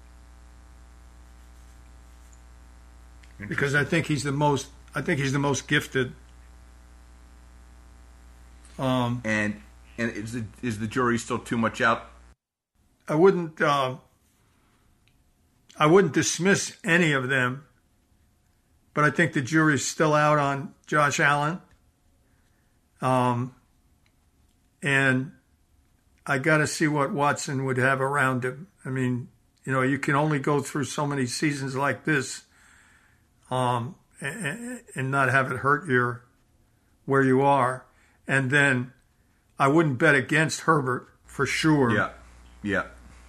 Because I think he's the most gifted. And is the jury still too much out? I wouldn't dismiss any of them, but I think the jury's still out on Josh Allen. And I got to see what Watson would have around him. I mean, you can only go through so many seasons like this, and not have it hurt where you are. And then I wouldn't bet against Herbert for sure. Yeah.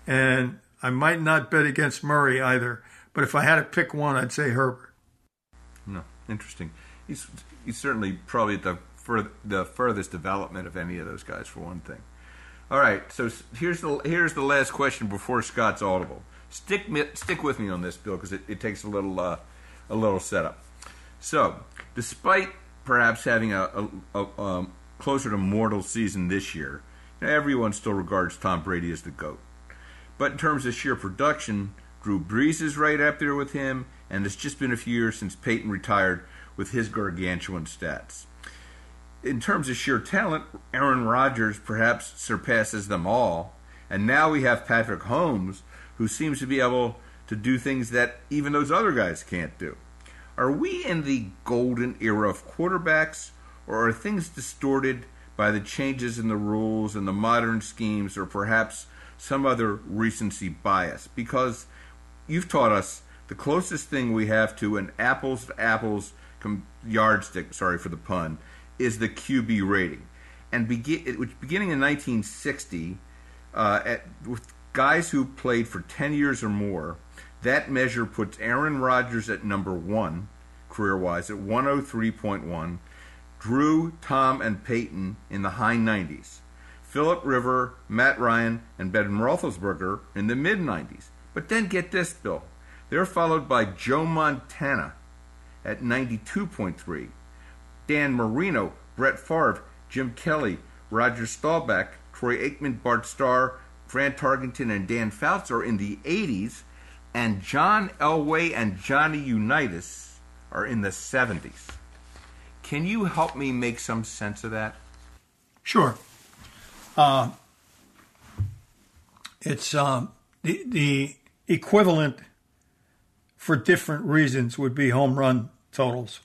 and I might not bet against Murray either. But if I had to pick one, I'd say Herbert. No, interesting. He's certainly probably at the furthest development of any of those guys, for one thing. All right, so here's the last question before Scott's audible. Stick with me on this, Bill, because it takes a little setup. So, despite perhaps having a closer to mortal season this year, everyone still regards Tom Brady as the GOAT. But in terms of sheer production, Drew Brees is right up there with him, and it's just been a few years since Peyton retired with his gargantuan stats. In terms of sheer talent, Aaron Rodgers perhaps surpasses them all, and now we have Patrick Mahomes, who seems to be able to do things that even those other guys can't do. Are we in the golden era of quarterbacks, or are things distorted by the changes in the rules and the modern schemes, or perhaps some other recency bias? Because you've taught us the closest thing we have to an apples-to-apples yardstick, sorry for the pun, is the QB rating. And beginning in 1960, with guys who played for 10 years or more, that measure puts Aaron Rodgers at number 1, career-wise, at 103.1, Drew, Tom, and Peyton in the high 90s, Philip Rivers, Matt Ryan, and Ben Roethlisberger in the mid-90s. But then get this, Bill. They're followed by Joe Montana at 92.3, Dan Marino, Brett Favre, Jim Kelly, Roger Staubach, Troy Aikman, Bart Starr, Fran Tarkenton, and Dan Fouts are in the 80s, and John Elway and Johnny Unitas are in the 70s. Can you help me make some sense of that? Sure. It's the equivalent for different reasons would be home run totals.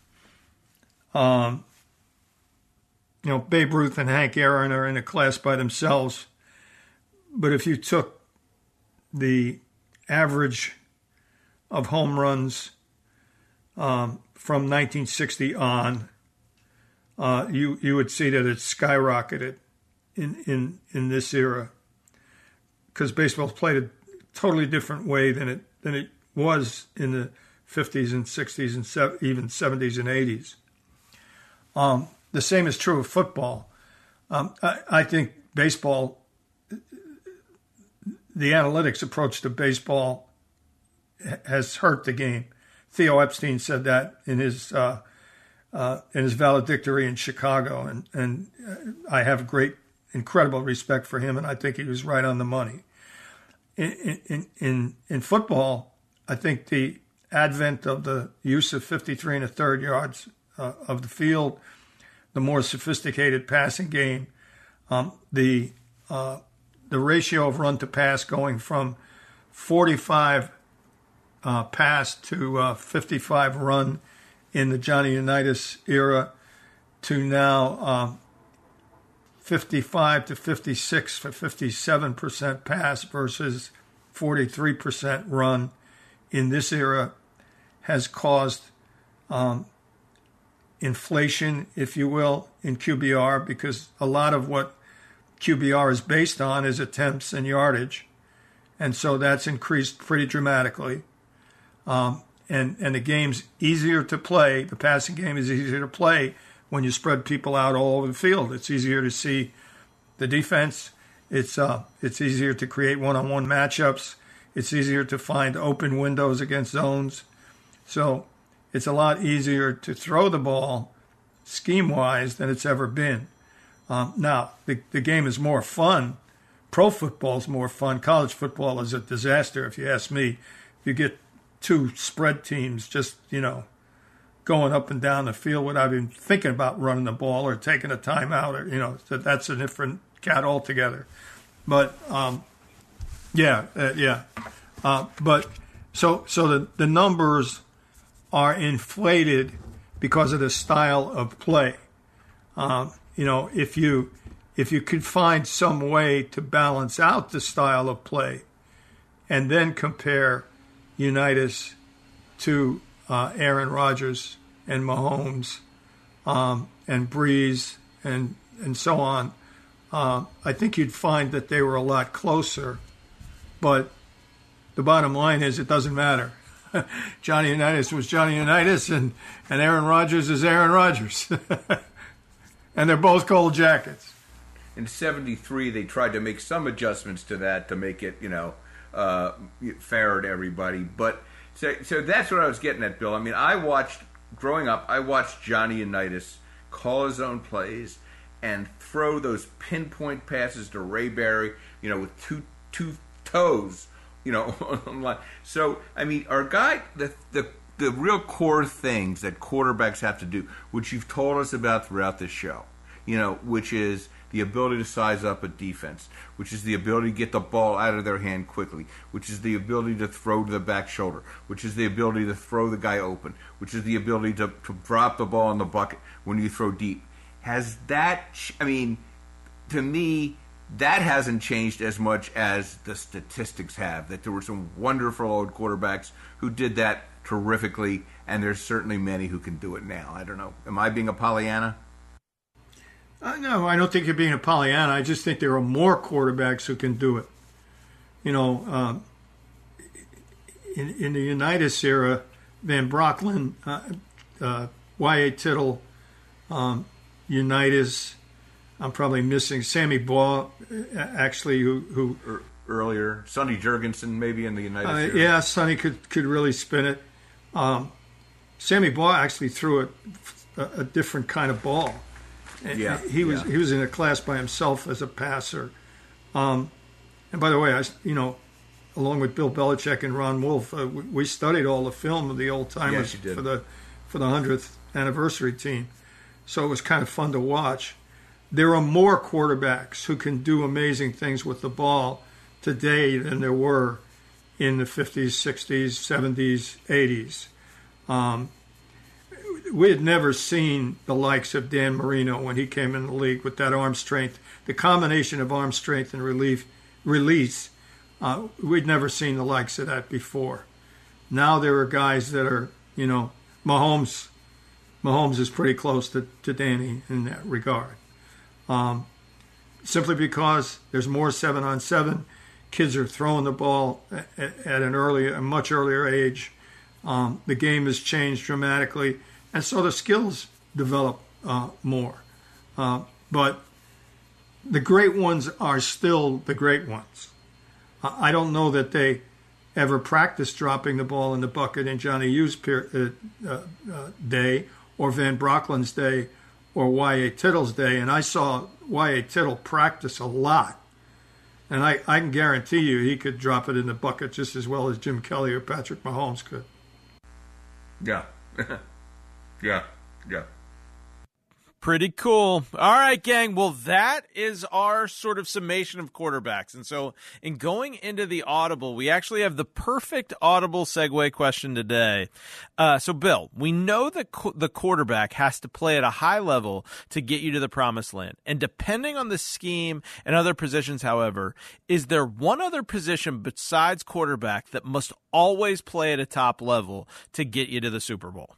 Babe Ruth and Hank Aaron are in a class by themselves. But if you took the average of home runs from 1960 on, you would see that it's skyrocketed in this era, because baseball's played a totally different way than it was in the 50s and 60s and even 70s and 80s. The same is true of football. I think baseball, the analytics approach to baseball has hurt the game. Theo Epstein said that in his valedictory in Chicago, and I have incredible respect for him, and I think he was right on the money. In football, I think the advent of the use of 53 1/3 yards of the field, the more sophisticated passing game, the ratio of run to pass going from 45 pass to 55 run in the Johnny Unitas era to now 55 to 56 for 57% pass versus 43% run in this era has caused inflation, if you will, in QBR, because a lot of what QBR is based on is attempts and yardage. And so that's increased pretty dramatically. And the game's easier to play. The passing game is easier to play when you spread people out all over the field. It's easier to see the defense. It's easier to create one-on-one matchups. It's easier to find open windows against zones. So it's a lot easier to throw the ball scheme-wise than it's ever been. Now, the game is more fun. Pro football is more fun. College football is a disaster, if you ask me. You get two spread teams just, going up and down the field without even thinking about running the ball or taking a timeout, or, so that's a different cat altogether. But, but so the numbers are inflated because of the style of play. If you could find some way to balance out the style of play and then compare Unitas to Aaron Rodgers and Mahomes and Brees and so on, I think you'd find that they were a lot closer But the bottom line is it doesn't matter. Johnny Unitas was Johnny Unitas, and Aaron Rodgers is Aaron Rodgers. And they're both gold jackets. In '73, they tried to make some adjustments to that to make it, fair to everybody. But so that's what I was getting at, Bill. I mean, growing up, I watched Johnny Unitas call his own plays and throw those pinpoint passes to Ray Barry, with two toes, So, I mean, our guy, the real core things that quarterbacks have to do, which you've told us about throughout this show, which is the ability to size up a defense, which is the ability to get the ball out of their hand quickly, which is the ability to throw to the back shoulder, which is the ability to throw the guy open, which is the ability to drop the ball in the bucket when you throw deep. Has that, to me, that hasn't changed as much as the statistics have, that there were some wonderful old quarterbacks who did that terrifically, and there's certainly many who can do it now. I don't know. Am I being a Pollyanna? No, I don't think you're being a Pollyanna. I just think there are more quarterbacks who can do it. In the Unitas era, Van Brocklin, Y.A. Tittle, Unitas, I'm probably missing Sammy Baugh, actually, who earlier, Sonny Jurgensen maybe in the Unitas era. Yeah, Sonny could really spin it. Sammy Baugh actually threw a different kind of ball. Yeah, he was in a class by himself as a passer. And by the way, along with Bill Belichick and Ron Wolf, we studied all the film of the old timers for the 100th anniversary team. So it was kind of fun to watch. There are more quarterbacks who can do amazing things with the ball today than there were in the 50s, 60s, 70s, 80s. We had never seen the likes of Dan Marino when he came in the league with that arm strength. The combination of arm strength and release, we'd never seen the likes of that before. Now there are guys that are, Mahomes is pretty close to Danny in that regard. Simply because there's more 7-on-7. Kids are throwing the ball at a much earlier age. The game has changed dramatically. And so the skills develop more. But the great ones are still the great ones. I don't know that they ever practiced dropping the ball in the bucket in Johnny U's day, or Van Brocklin's day, or Y.A. Tittle's day. And I saw Y.A. Tittle practice a lot. And I can guarantee you he could drop it in the bucket just as well as Jim Kelly or Patrick Mahomes could. Yeah. Yeah. Pretty cool. All right, gang. Well, that is our sort of summation of quarterbacks. And so in going into the Audible, we actually have the perfect Audible segue question today. So, Bill, we know that the quarterback has to play at a high level to get you to the promised land. And depending on the scheme and other positions, however, is there one other position besides quarterback that must always play at a top level to get you to the Super Bowl?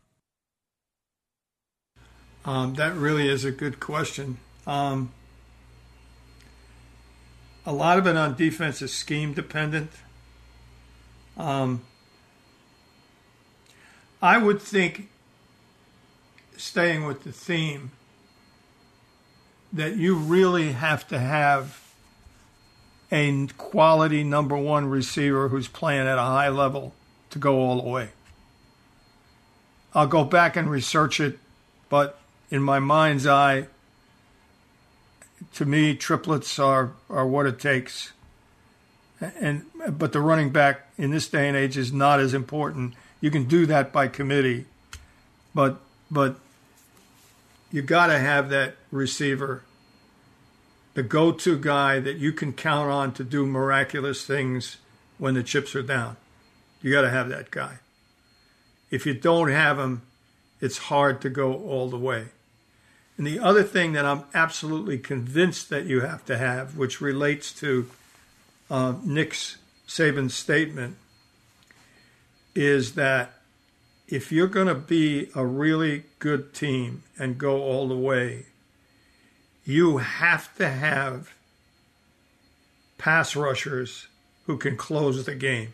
That really is a good question. A lot of it on defense is scheme dependent. I would think, staying with the theme, that you really have to have a quality number one receiver who's playing at a high level to go all the way. I'll go back and research it, but in my mind's eye, to me, triplets are what it takes. But the running back in this day and age is not as important. You can do that by committee, but you got to have that receiver, the go-to guy that you can count on to do miraculous things when the chips are down. You got to have that guy. If you don't have him, it's hard to go all the way. And the other thing that I'm absolutely convinced that you have to have, which relates to Nick Saban's statement, is that if you're going to be a really good team and go all the way, you have to have pass rushers who can close the game.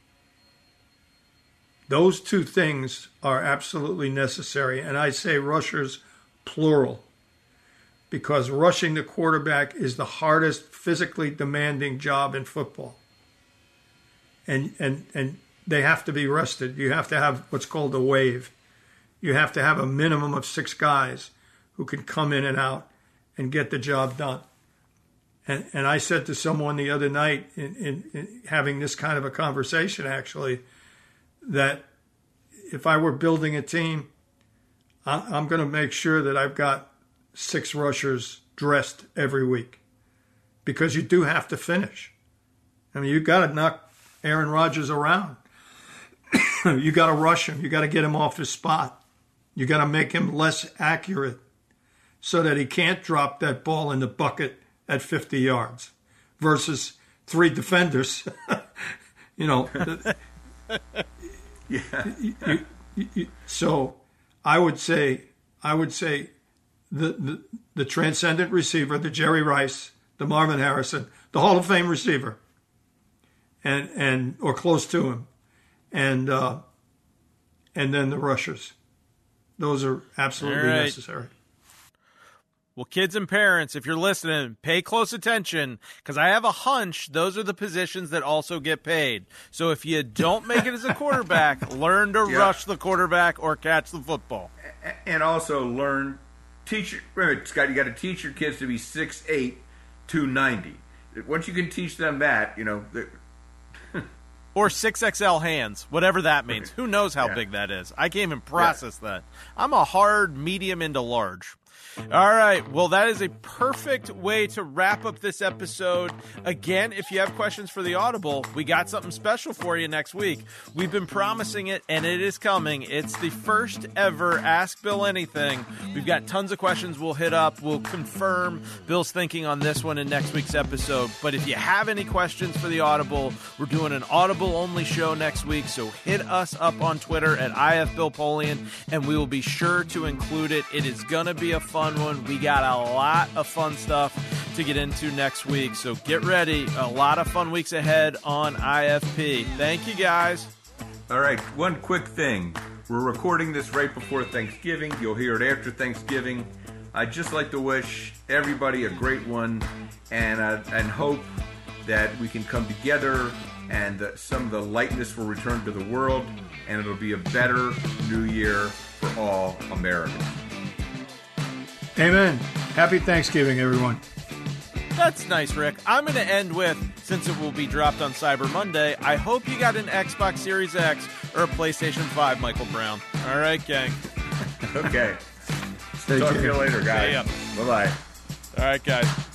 Those two things are absolutely necessary, and I say rushers plural, because rushing the quarterback is the hardest physically demanding job in football. And they have to be rested. You have to have what's called a wave. You have to have a minimum of 6 guys who can come in and out and get the job done. And I said to someone the other night in having this kind of a conversation, actually, that if I were building a team, I'm going to make sure that I've got 6 rushers dressed every week, because you do have to finish. I mean, you got to knock Aaron Rodgers around. You got to rush him. You got to get him off his spot. You got to make him less accurate so that he can't drop that ball in the bucket at 50 yards versus 3 defenders. Yeah. So I would say the transcendent receiver, the Jerry Rice, the Marvin Harrison, the Hall of Fame receiver, and or close to him, and then the rushers. Those are absolutely necessary. Well, kids and parents, if you're listening, pay close attention, because I have a hunch those are the positions that also get paid. So if you don't make it as a quarterback, learn to rush the quarterback or catch the football. And also remember, Scott, you got to teach your kids to be 6'8", 290. Once you can teach them that, or 6XL hands, whatever that means. Who knows how big that is? I can't even process that. I'm a hard medium into large. All right. Well, that is a perfect way to wrap up this episode. Again, if you have questions for the Audible, we got something special for you next week. We've been promising it, and it is coming. It's the first ever Ask Bill Anything. We've got tons of questions we'll hit up. We'll confirm Bill's thinking on this one in next week's episode. But if you have any questions for the Audible, we're doing an Audible-only show next week, so hit us up on Twitter at IFBillPolian, and we will be sure to include it. It is going to be a fun one. We got a lot of fun stuff to get into next week, so get ready. A lot of fun weeks ahead on IFP. Thank you, guys. All right, one quick thing. We're recording this right before Thanksgiving. You'll hear it after Thanksgiving. I'd just like to wish everybody a great one, and hope that we can come together and that some of the lightness will return to the world, and it'll be a better new year for all Americans. Amen. Happy Thanksgiving, everyone. That's nice, Rick. I'm going to end with, since it will be dropped on Cyber Monday, I hope you got an Xbox Series X or a PlayStation 5, Michael Brown. All right, gang. Okay. Talk to you later, guys. Yeah. Bye-bye. All right, guys.